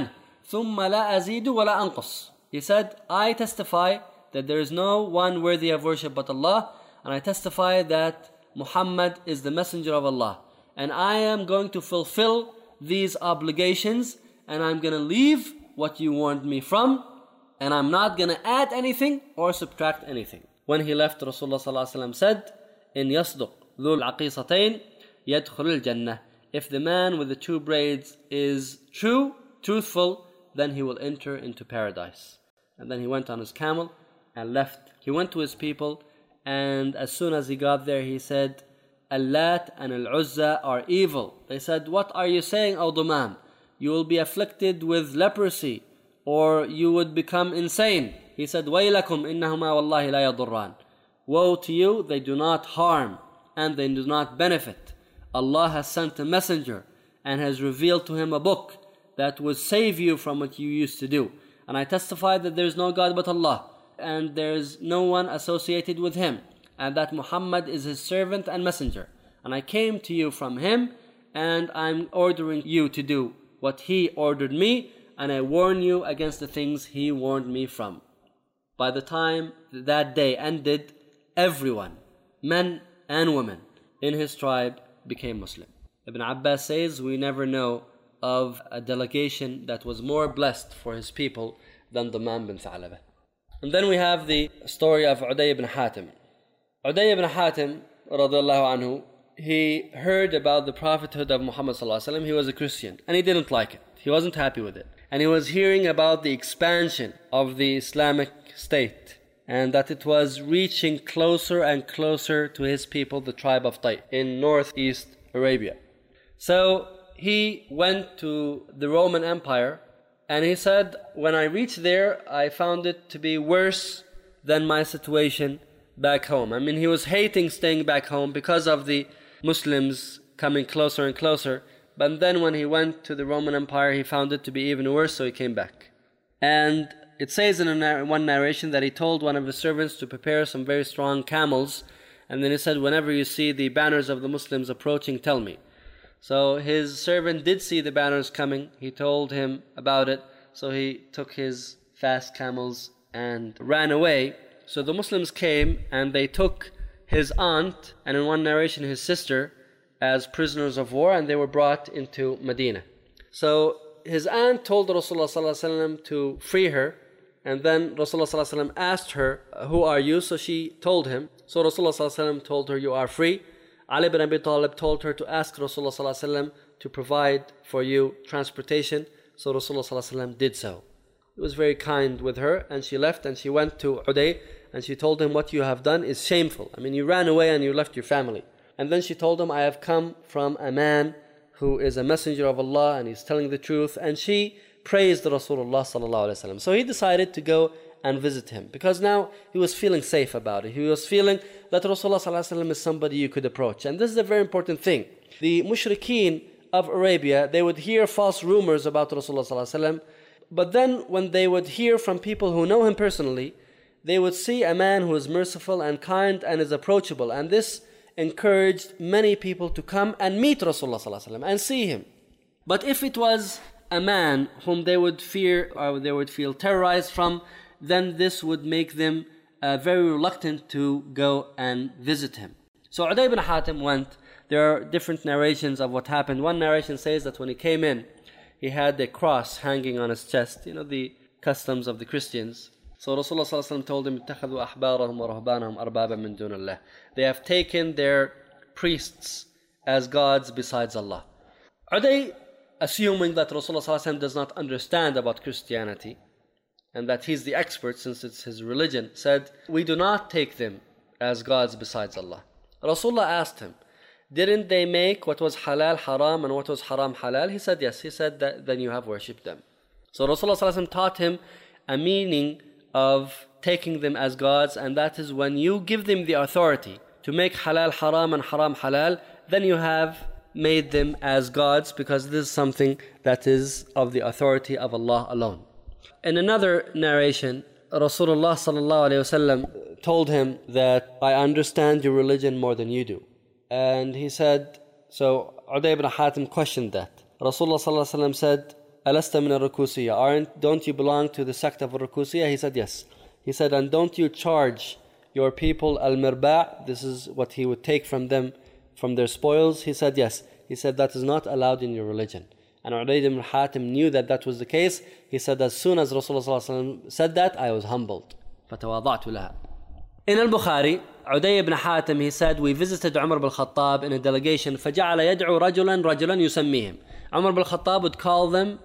ثم لا أزيد ولا أنقص. He said, I testify that there is no one worthy of worship but Allah, and I testify that Muhammad is the messenger of Allah. And I am going to fulfill these obligations, and I'm going to leave what you warned me from, and I'm not going to add anything or subtract anything. When he left, Rasulullah sallallahu alaihi wasallam said, إن يصدق ذو العقيصتين يدخل الجنة. If the man with the two braids is true, truthful, then he will enter into paradise. And then he went on his camel and left. He went to his people, and as soon as he got there, he said, Al-Lat and Al-Uzza are evil. They said, what are you saying, O Dumam? You will be afflicted with leprosy, or you would become insane. He said, وَيْلَكُمْ إِنَّهُمَا وَاللَّهِ لَا يَضُرَّانِ. Woe to you, they do not harm, and they do not benefit. Allah has sent a messenger, and has revealed to him a book that would save you from what you used to do. And I testify that there is no God but Allah, and there is no one associated with him, and that Muhammad is his servant and messenger. And I came to you from him, and I'm ordering you to do what he ordered me, and I warn you against the things he warned me from. By the time that day ended, everyone, men and women, in his tribe became Muslim. Ibn Abbas says, we never know of a delegation that was more blessed for his people than Dumam bin Tha'labah. And then we have the story of Uday ibn Hatim. Uday ibn Hatim, radiallahu anhu, he heard about the prophethood of Muhammad sallallahu alaihi wasallam. He was a Christian, and he didn't like it. He wasn't happy with it. And he was hearing about the expansion of the Islamic state, and that it was reaching closer and closer to his people, the tribe of Tai, in northeast Arabia. So he went to the Roman Empire, and he said, when I reached there, I found it to be worse than my situation back home. I mean, he was hating staying back home because of the Muslims coming closer and closer. But then when he went to the Roman Empire, he found it to be even worse, so he came back. And it says in a, one narration that he told one of his servants to prepare some very strong camels, and then he said, whenever you see the banners of the Muslims approaching, tell me. So his servant did see the banners coming. He told him about it, so he took his fast camels and ran away. So the Muslims came, and they took his aunt, and in one narration his sister, as prisoners of war, and they were brought into Medina. So his aunt told Rasulullah sallallahu alaihi wasallam to free her, and then Rasulullah sallallahu alaihi wasallam asked her, who are you? So she told him. So Rasulullah sallallahu alaihi wasallam told her, you are free. Ali ibn Abi Talib told her to ask Rasulullah sallallahu alaihi wasallam to provide for you transportation. So Rasulullah sallallahu alaihi wasallam did so. He was very kind with her, and she left, and she went to Uday, and she told him, what you have done is shameful. I mean, you ran away and you left your family. And then she told him, I have come from a man who is a messenger of Allah, and he's telling the truth. And she praised Rasulullah sallallahu alaihi wasallam. So he decided to go and visit him, because now he was feeling safe about it. He was feeling that Rasulullah sallallahu alaihi wasallam is somebody you could approach. And this is a very important thing. The mushrikeen of Arabia, they would hear false rumors about Rasulullah sallallahu alaihi wasallam, but then when they would hear from people who know him personally, they would see a man who is merciful and kind and is approachable. And this encouraged many people to come and meet Rasulullah sallallahu alaihi wasallam and see him. But if it was a man whom they would fear or they would feel terrorized from, then this would make them uh, very reluctant to go and visit him. So Uday ibn Hatim went. There are different narrations of what happened. One narration says that when he came in, he had a cross hanging on his chest, you know, the customs of the Christians. So Rasulullah sallallahu alaihi wasallam told him, اتخذوا أحبارهم ورهبانهم أربابا من دون الله. They have taken their priests as gods besides Allah. Are they assuming that Rasulullah sallallahu alaihi wasallam does not understand about Christianity, and that he's the expert since it's his religion? Said, we do not take them as gods besides Allah. Rasulullah asked him, didn't they make what was halal haram and what was haram halal? He said, yes. He said, that then you have worshipped them. So Rasulullah sallallahu alaihi wasallam taught him a meaning of taking them as gods, and that is when you give them the authority to make halal haram and haram halal, then you have made them as gods, because this is something that is of the authority of Allah alone. In another narration, Rasulullah sallallahu alaihi wasallam told him that I understand your religion more than you do. And he said, so Uday ibn Hatim questioned that. Rasulullah sallallahu alaihi wasallam said, ألست من الركوسية? Aren't, don't you belong to the sect of الركوسية? He said, yes. He said, and don't you charge your people al-mirba'? This is what he would take from them, from their spoils. He said, yes. He said, that is not allowed in your religion. And Udayd ibn Hatim knew that that was the case. He said, as soon as Rasulullah said that, I was humbled. فَتَوَاضَعْتُ لَهَا. In al-Bukhari, Udayd ibn Hatim, he said, we visited Umar ibn Khattab in a delegation. فَجَعَلَ يَدْعُ رَجُلًا رَجُلًا يُسَمِّيهِمْ. Umar ibn Khattab would call them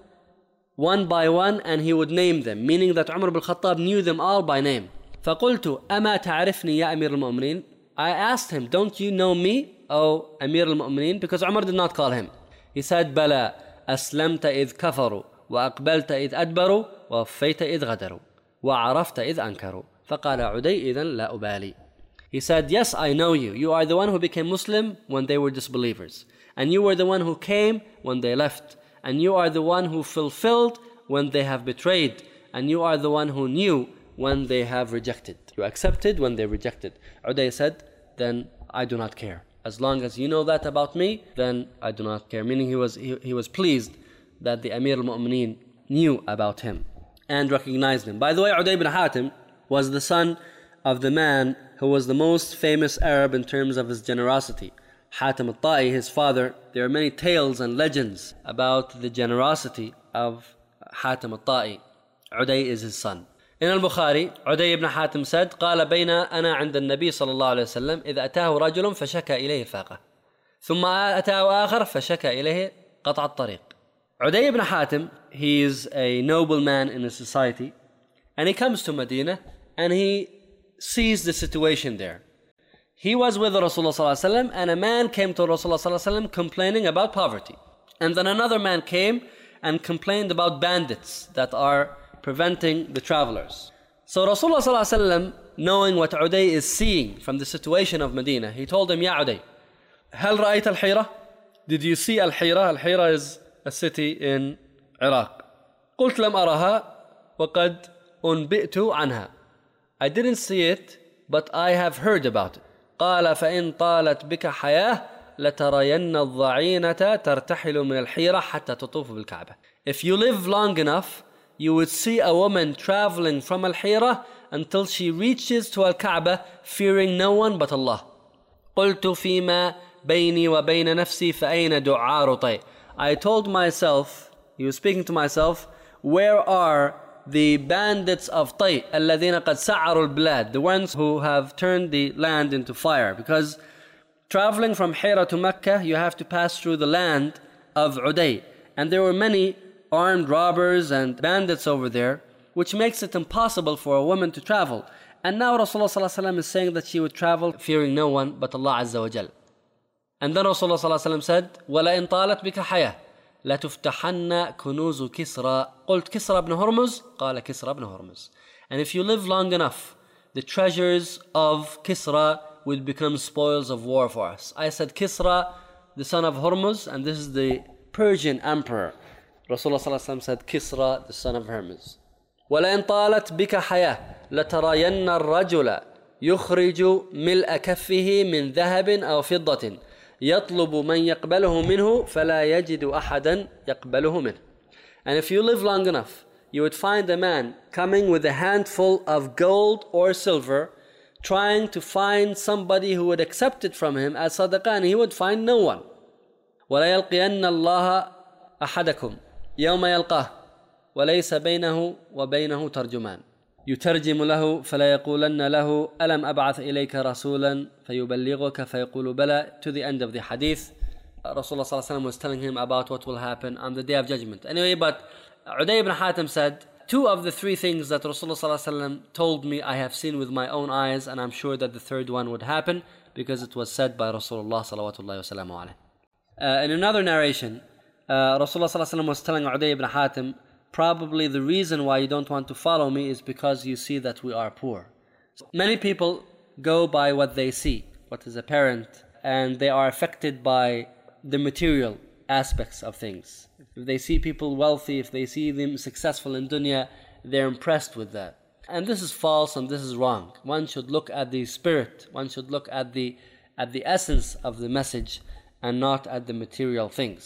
one by one and he would name them, meaning that Umar ibn Khattab knew them all by name. فَقُلْتُ أَمَا تَعْرِفْنِي يَا أَمِيرَ الْمُؤْمِنِينَ. I asked him, don't you know me, O Amir al-Mu'mineen? Because Umar did not call him. He said, بَلَا أَسْلَمْتَ إِذْ كَفَرُوا وَأَقْبَلْتَ إِذْ أَدْبَرُوا وَوَفَّيْتَ إِذْ غَدَرُوا وَعَرَفْتَ إِذْ أَنْكَرُوا فَقَالَ عُدَيْ إِذًا لَا أُبَالِي. He said, yes, I know you. You are the one who became Muslim when they were disbelievers. And you were the one who came when they left. And you are the one who fulfilled when they have betrayed. And you are the one who knew when they have rejected. You accepted when they rejected. Uday said, then I do not care. As long as you know that about me, then I do not care. Meaning he was he, he was pleased that the Amir al-Mu'mineen knew about him and recognized him. By the way, Uday ibn Hatim was the son of the man who was the most famous Arab in terms of his generosity. Hatim al-Ta'i, his father. There are many tales and legends about the generosity of Hatim al-Ta'i. Uday is his son. In al-Bukhari, Uday ibn Hatim said, قال بين أنا عند النبي صلى الله عليه وسلم إذا أتاه رجل فشكى إليه الفاقة ثم أتاه آخر فشكى إليه قطع الطريق. Uday ibn Hatim, he is a noble man in a society, and he comes to Medina and he sees the situation there. He was with Rasulullah sallallahu alaihi wasallam, and a man came to Rasulullah sallallahu alaihi wasallam complaining about poverty. And then another man came and complained about bandits that are preventing the travelers. So Rasulullah sallallahu alaihi wasallam, knowing what Uday is seeing from the situation of Medina, he told him, Ya Uday, هل رأيت الحيرة? Did you see Al-Hira? Al-Hira is a city in Iraq. قلت لم أرها وقد أنبئت عنها. I didn't see it, but I have heard about it. قال فإن طالت بك حياة لترين الضعينة ترتحل من الحيرة حتى تطوف بالكعبة. If you live long enough, you would see a woman traveling from Al-Hira until she reaches to Al-Kaaba, fearing no one but Allah. قلت فيما بيني وبين نفسي فأين دعار طي. I told myself, he was speaking to myself, where are the bandits of Tay, الذين قد سعروا البلاد, the ones who have turned the land into fire? Because traveling from Hira to Mecca, you have to pass through the land of Uday. And there were many armed robbers and bandits over there, which makes it impossible for a woman to travel. And now Rasulullah sallallahu alaihi wasallam is saying that she would travel fearing no one but Allah Azza wa Jal. And then Rasulullah sallallahu alaihi wasallam said, وَلَئِنْ طَالَتْ بِكَ حَيَاةً لَتُفْتَحَنَّ كُنُوزُ كِسْرَى. قلت كِسْرَى بن هرمز. قال كِسْرَى بن هرمز. And if you live long enough, the treasures of Kisra will become spoils of war for us. I said Kisra, the son of Hormuz, and this is the Persian emperor. Rasulullah sallallahu alaihi wasallam said Kisra, the son of Hermes. وَلَئِنْ طَالَتْ بِكَ حَيَاةً لَتَرَيَنَّ الرَّجُلَ يُخْرِجُ مِلْءَ كَفِّهِ مِنْ ذَهَبٍ أَوْ فِضَّةٍ يطلب من يقبله منه فلا يجد أحدا يقبله منه. And if you live long enough, you would find a man coming with a handful of gold or silver, trying to find somebody who would accept it from him as sadaqah, and he would find no one. ولا يلقين الله أحدكم يوم يلقاه وليس بينه وبينه ترجمان يترجم له فلا يقولن له ألم أبعث إليك رسولا فيبلغك فيقول بلى, to the end of the hadith. Rasulullah sallallahu alaihi wasallam was telling him about what will happen on the day of judgment. Anyway, but Uday ibn Hatim said, two of the three things that Rasulullah sallallahu alaihi wasallam told me I have seen with my own eyes, and I'm sure that the third one would happen because it was said by Rasulullah sallallahu alaihi wasallam. Uh, in another narration, uh, Rasulullah sallallahu alaihi wasallam was telling Uday ibn Hatim, probably the reason why you don't want to follow me is because you see that we are poor. So many people go by what they see, what is apparent, and they are affected by the material aspects of things. If they see people wealthy, if they see them successful in dunya, they're impressed with that. And this is false and this is wrong. One should look at the spirit, one should look at the at the essence of the message and not at the material things.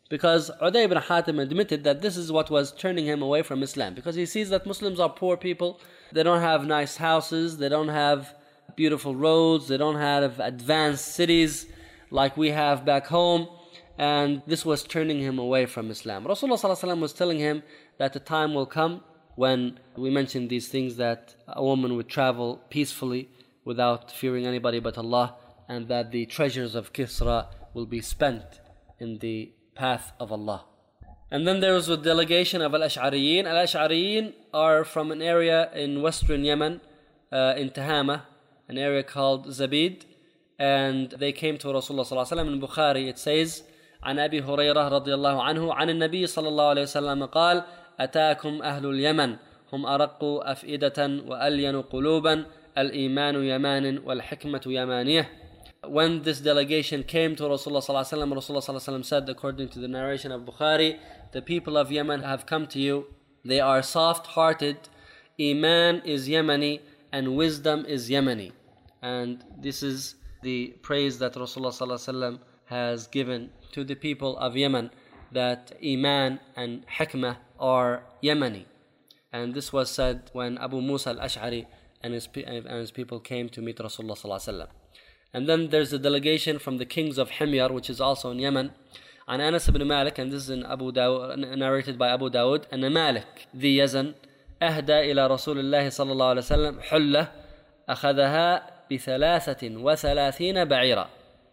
Because Uday ibn Hatim admitted that this is what was turning him away from Islam. Because he sees that Muslims are poor people. They don't have nice houses. They don't have beautiful roads. They don't have advanced cities like we have back home. And this was turning him away from Islam. Rasulullah sallallahu alaihi wasallam was telling him that the time will come when we mentioned these things, that a woman would travel peacefully without fearing anybody but Allah, and that the treasures of Kisra will be spent in the path of Allah. And then there was a delegation of Al-Ash'ariyin. Al-Ash'ariyin are from an area in western Yemen, uh, in Tahama, an area called Zabid. And they came to Rasulullah sallallahu alaihi wasallam. In Bukhari it says, عن أبي هريرة رضي الله عنه عن النبي صلى الله عليه وسلم قال أتاكم أهل اليمن هم أرق أفئدة وألين قلوبا الإيمان يمان والحكمة يمانية. When this delegation came to Rasulullah sallallahu alaihi wasallam, Rasulullah sallallahu alaihi wasallam said, according to the narration of Bukhari, the people of Yemen have come to you. They are soft-hearted. Iman is Yemeni and wisdom is Yemeni. And this is the praise that Rasulullah sallallahu alaihi wasallam has given to the people of Yemen, that Iman and Hikmah are Yemeni. And this was said when Abu Musa al-Ash'ari and his, and his people came to meet Rasulullah sallallahu alaihi wasallam. And then there's a delegation from the kings of Himyar, which is also in Yemen. عن أنس بن مالك, and this is in Abu Dawud, narrated by Abu Dawud, أن مالك ذي يزن أهدى إلى رسول الله صلى الله عليه وسلم حلة أخذها بثلاثة وثلاثين بعيرا.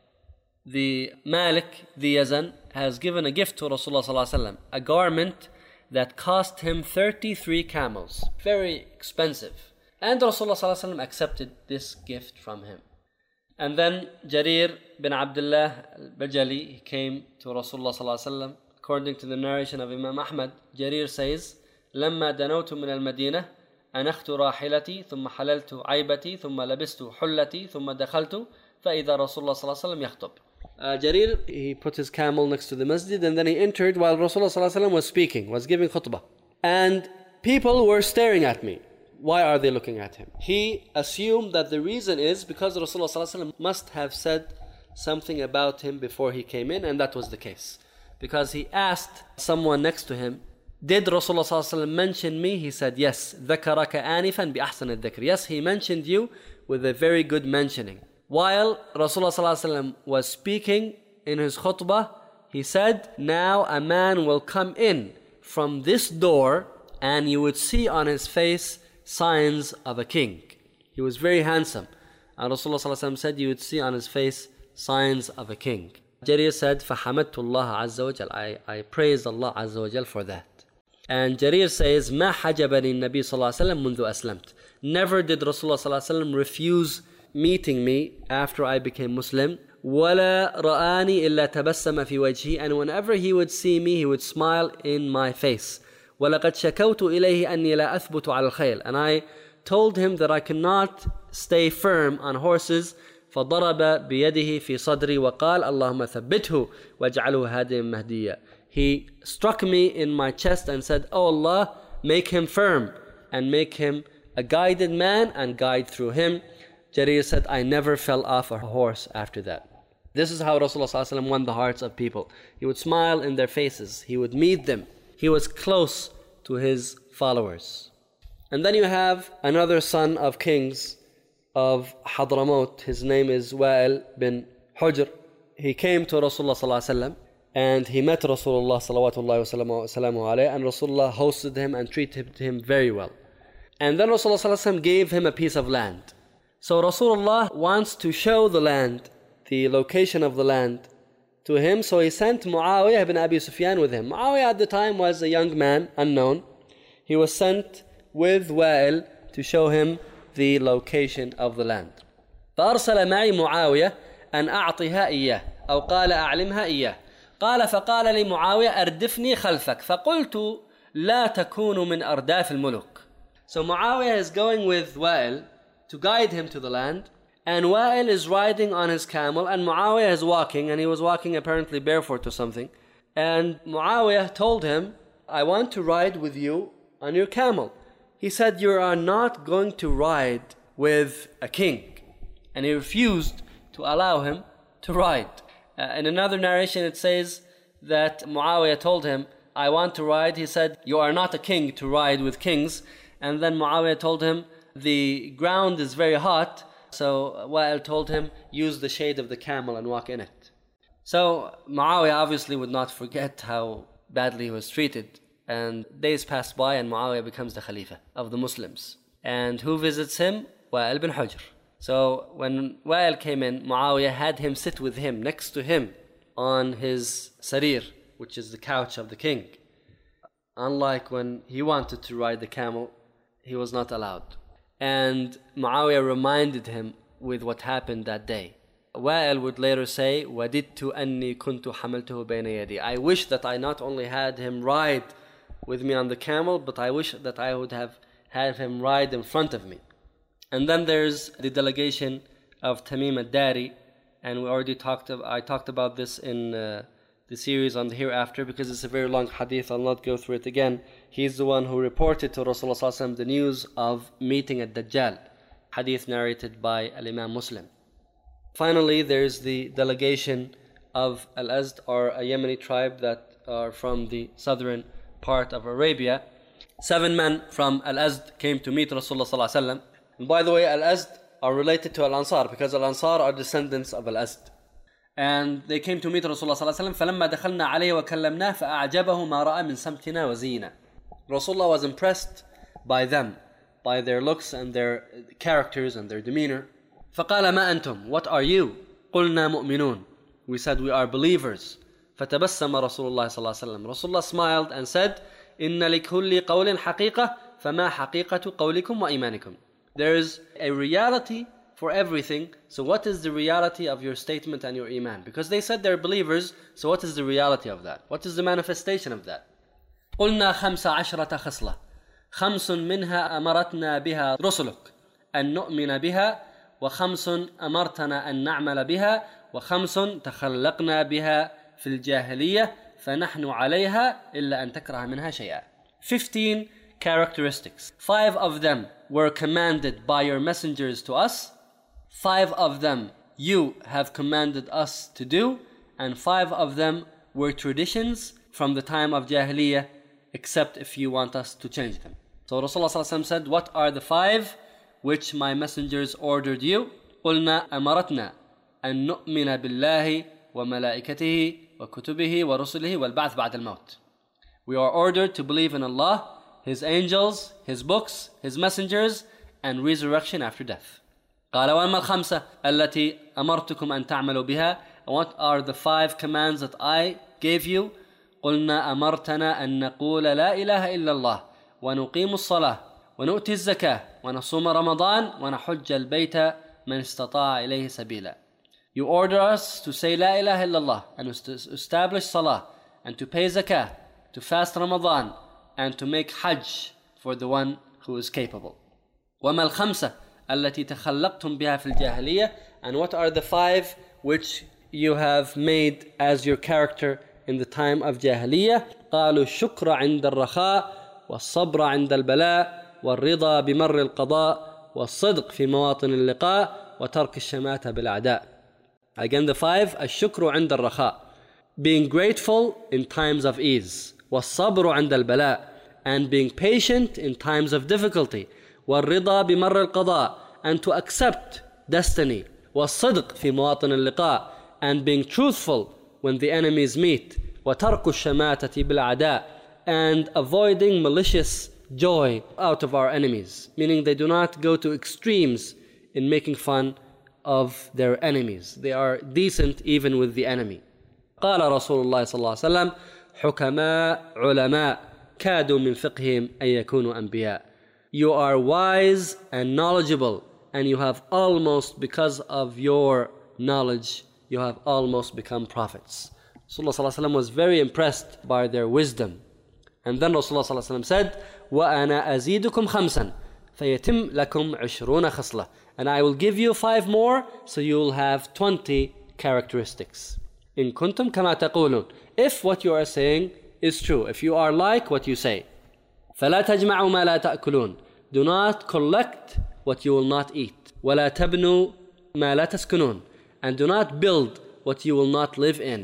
The Malik, the Yazan, has given a gift to Rasulullah sallallahu alaihi wasallam, a garment that cost him thirty-three camels, very expensive. And Rasulullah sallallahu alaihi wasallam accepted this gift from him. And then Jarir bin Abdullah al-Bajali, he came to Rasulullah sallallahu alaihi wasallam. According to the narration of Imam Ahmad, Jarir says, لما دنوت من المدينة أنخت راحلتي ثم حللت عيبتي ثم لبست حلتي ثم دخلت فإذا رسول الله صلى الله عليه وسلم يخطب. Uh, Jarir, he put his camel next to the masjid, and then he entered while Rasulullah sallallahu alaihi wasallam was speaking, was giving khutbah. And people were staring at me. Why are they looking at him? He assumed that the reason is because Rasulullah sallallahu alaihi wasallam must have said something about him before he came in, and that was the case. Because he asked someone next to him, did Rasulullah sallallahu alaihi wasallam mention me? He said, yes. ذكرك آنفا بأحسن الذكر. Yes, he mentioned you with a very good mentioning. While Rasulullah sallallahu alaihi wasallam was speaking in his khutbah, he said, now a man will come in from this door and you would see on his face signs of a king. He was very handsome. And Rasulullah sallallahu alaihi wasallam said, you would see on his face signs of a king. Jarir said, فَحَمَدْتُ اللَّهَ عَزَّ وَجَلَ. I, I praised Allah Azza wa Jal for that. And Jarir says, مَا حَجَبَنِي النَّبِي صلى الله عليه وسلم منذ أسلمت. Never did Rasulullah sallallahu alaihi wasallam refuse meeting me after I became Muslim. وَلَا رَآنِي إِلَّا تَبَسَّمَ فِي وَجْهِي. And whenever he would see me, he would smile in my face. وَلَقَدْ شَكَوْتُ إِلَيْهِ أَنِّي لَا أَثْبُتُ عَلَى الْخَيْلِ. And I told him that I cannot stay firm on horses. فَضَرَبَ بِيَدِهِ فِي صَدْرِي وَقَالَ اللَّهُمَّ ثَبِّتْهُ وَاجْعَلْهُ هَادِيًا مَهْدِيًّا. He struck me in my chest and said, oh Allah, make him firm and make him a guided man and guide through him. Jarir said, I never fell off a horse after that. This is how Rasulullah sallallahu alaihi wasallam won the hearts of people. He would smile in their faces. He would meet them. He was close to his followers. And then you have another son of kings of Hadramaut. His name is Wa'il bin Hujr. He came to Rasulullah sallallahu alaihi wasallam and he met Rasulullah sallallahu alaihi wasallam, and Rasulullah hosted him and treated him very well. And then Rasulullah sallallahu alaihi wasallam gave him a piece of land. So Rasulullah wants to show the land, the location of the land to him. So he sent Muawiyah ibn Abi Sufyan with him. Muawiyah at the time was a young man, unknown. He was sent with Wa'il to show him the location of the land. فأرسل معي معاوية أن أعطيها إياه أو قال أعلمها إياه. قال فقال لي معاوية أردفني خلفك فقلت لا تكون من أرداف الملوك. So Muawiyah is going with Wa'il to guide him to the land, and Wa'il is riding on his camel, and Muawiyah is walking, and he was walking apparently barefoot or something. And Muawiyah told him, I want to ride with you on your camel. He said, you are not going to ride with a king. And he refused to allow him to ride. Uh, in another narration it says that Muawiyah told him, I want to ride. He said, you are not a king to ride with kings. And then Muawiyah told him, the ground is very hot. So Wa'il told him, use the shade of the camel and walk in it. So Muawiyah obviously would not forget how badly he was treated. And days passed by and Muawiyah becomes the Khalifa of the Muslims. And who visits him? Wa'il bin Hujr. So when Wa'il came in, Muawiyah had him sit with him, next to him, on his sarir, which is the couch of the king. Unlike when he wanted to ride the camel, he was not allowed. And Muawiyah reminded him with what happened that day. Wa'il would later say, وَدِدْتُ أَنِّي كُنْتُ حَمَلْتُهُ بَيْنَ يَدِي. I wish that I not only had him ride with me on the camel, but I wish that I would have had him ride in front of me. And then there's the delegation of Tamim ad-Dari, and we already talked. About, I talked about this in uh, the series on the hereafter because it's a very long hadith. I'll not go through it again. He's the one who reported to Rasulullah sallallahu alaihi wasallam the news of meeting at Dajjal. Hadith narrated by Al-Imam Muslim. Finally, there's the delegation of Al-Azd, or a Yemeni tribe that are from the southern part of Arabia. Seven men from Al-Azd came to meet Rasulullah sallallahu alaihi wasallam. And by the way, Al-Azd are related to Al-Ansar because Al-Ansar are descendants of Al-Azd. And they came to meet Rasulullah sallallahu alaihi wasallam. فَلَمَّا دَخَلْنَا عَلَيْهِ وَكَلَّمْنَا فَأَعْجَبَهُ مَا رَأَى مِنْ سَمْتِنَا وَزِينَا. Rasulullah was impressed by them, by their looks and their characters and their demeanor. فَقَالَ مَا أَنْتُمْ. What are you? قُلْنَا مُؤْمِنُونَ. We said we are believers. فَتَبَسَّمَ رَسُولُ اللَّهِ صلى الله عليه وسلم. Rasulullah smiled and said, إِنَّ لِكُلِّ قَوْلٍ حَقِيقَةٍ فَمَا حَقِيقَةُ قَوْلِكُمْ وَإِيمَانِكُمْ. There is a reality for everything. So what is the reality of your statement and your iman? Because they said they're believers, so what is the reality of that? What is the manifestation of that? قُلْنَا خَمْسَ عَشْرَةَ خَصْلَةً خَمْسٌ مِنْهَا أَمَرَتْنَا بِهَا رُسُلُكَ أَن نُؤْمِنَ بِهَا وخمس أمرتنا أن نعمل بها وخمس تخلقنا بها في الجاهلية فنحن عليها إلا أن تكره منها شيئا. Fifteen characteristics. Five of them were commanded by your messengers to us. Five of them you have commanded us to do. And five of them were traditions from the time of Jahiliyyah, except if you want us to change them. So Rasulullah said, what are the five which my messengers ordered you? قُلْنَا أَمَرَتْنَا أَن نُؤْمِنَ بِاللَّهِ وَمَلَائِكَتِهِ وَكُتُبِهِ وَرُسُلِهِ وَالْبَعْثِ بَعْدَ الْمَوْتِ. We are ordered to believe in Allah, His angels, His books, His messengers, and resurrection after death. قال وَأَمَّا الْخَمْسَةِ الَّتِي أَمَرْتُكُمْ أَن تَعْمَلُوا بِهَا. And what are the five commands that I gave you? قُلْنَا أَمَرْتَنَا أَن نَقُولَ لَا إِلَهَ إِلَّا اللَّهِ وَنُقِيمُ الصَّلَاةَ ونؤتي الزكاة ونصوم رمضان ونحج البيت من استطاع إليه سبيلا. You order us to say La ilaha illallah and to establish Salah and to pay zakah, to fast Ramadan and to make hajj for the one who is capable. وما الخمسة التي تخلقتم بها في الجاهلية. And what are the five which you have made as your character in the time of Jahiliyyah? قالوا الشكر عند الرخاء والصبر عند البلاء والرضا بمر القضاء والصدق في مواطن اللقاء وترك الشماتة بالأعداء. Again the five, الشكر عند الرخاء, being grateful in times of ease, والصبر عند البلاء, and being patient in times of difficulty, والرضا بمر القضاء, and to accept destiny, والصدق في مواطن اللقاء, and being truthful when the enemies meet, وترك الشماتة بالأعداء, and avoiding malicious joy out of our enemies, meaning they do not go to extremes in making fun of their enemies. They are decent even with the enemy. قال رسول الله صلى الله عليه وسلم حكماء علماء كادوا من فقههم أن يكونوا أنبياء. You are wise and knowledgeable, and you have almost, because of your knowledge, you have almost become prophets. Rasulullah صلى الله عليه وسلم was very impressed by their wisdom. And then Rasulullah صلى الله عليه وسلم said, وَأَنَا أَزِيدُكُمْ خَمْسًا فَيَتِمْ لَكُمْ عِشْرُونَ خَصْلَةً. And I will give you five more, so you will have twenty characteristics. إِن كُنْتُمْ كَمَا تَقُولُونَ. If what you are saying is true, if you are like what you say. فَلَا تَجْمَعُوا مَا لَا تَأْكُلُونَ. Do not collect what you will not eat. وَلَا تَبْنُوا مَا لَا تَسْكُنُونَ. And do not build what you will not live in.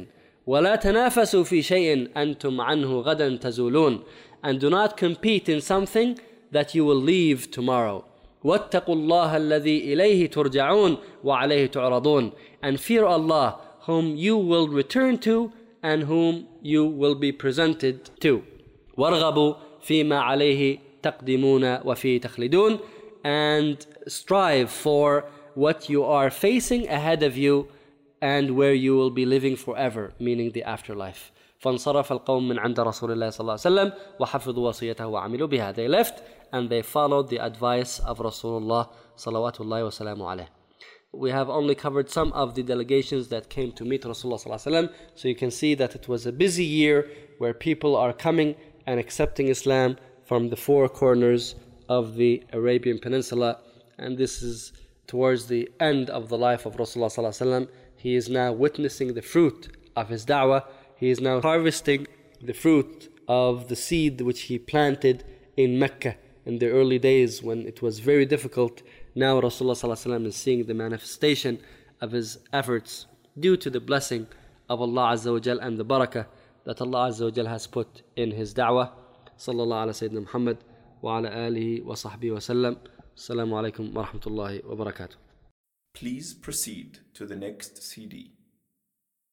ولا تنافسوا في شيء أنتم عنه غدا تزولون. And do not compete in something that you will leave tomorrow. واتقوا الله الذي إليه ترجعون وعليه تعرضون. And fear Allah whom you will return to and whom you will be presented to. وارغبوا فيما عليه تقدمون وفيه تخلدون. And strive for what you are facing ahead of you and where you will be living forever, meaning the afterlife. فانصرف القوم من عند رسول الله صلى الله عليه وسلم وحفظوا وصيته وعملوا بها. They left and they followed the advice of Rasulullah صلوات الله وسلامه عليه. We have only covered some of the delegations that came to meet Rasulullah صلى الله عليه وسلم. So you can see that it was a busy year where people are coming and accepting Islam from the four corners of the Arabian Peninsula. And this is towards the end of the life of Rasulullah صلى الله عليه وسلم. He is now witnessing the fruit of his da'wah. He is now harvesting the fruit of the seed which he planted in Mecca in the early days when it was very difficult. Now Rasulullah صلى الله عليه وسلم is seeing the manifestation of his efforts due to the blessing of Allah Azza wa Jal and the barakah that Allah Azza wa Jal has put in his da'wah. Sallallahu ala Sayyidina Muhammad wa ala alihi wa sahbihi wa sallam. Assalamu alaikum wa rahmatullahi wa barakatuh. Please proceed to the next C D.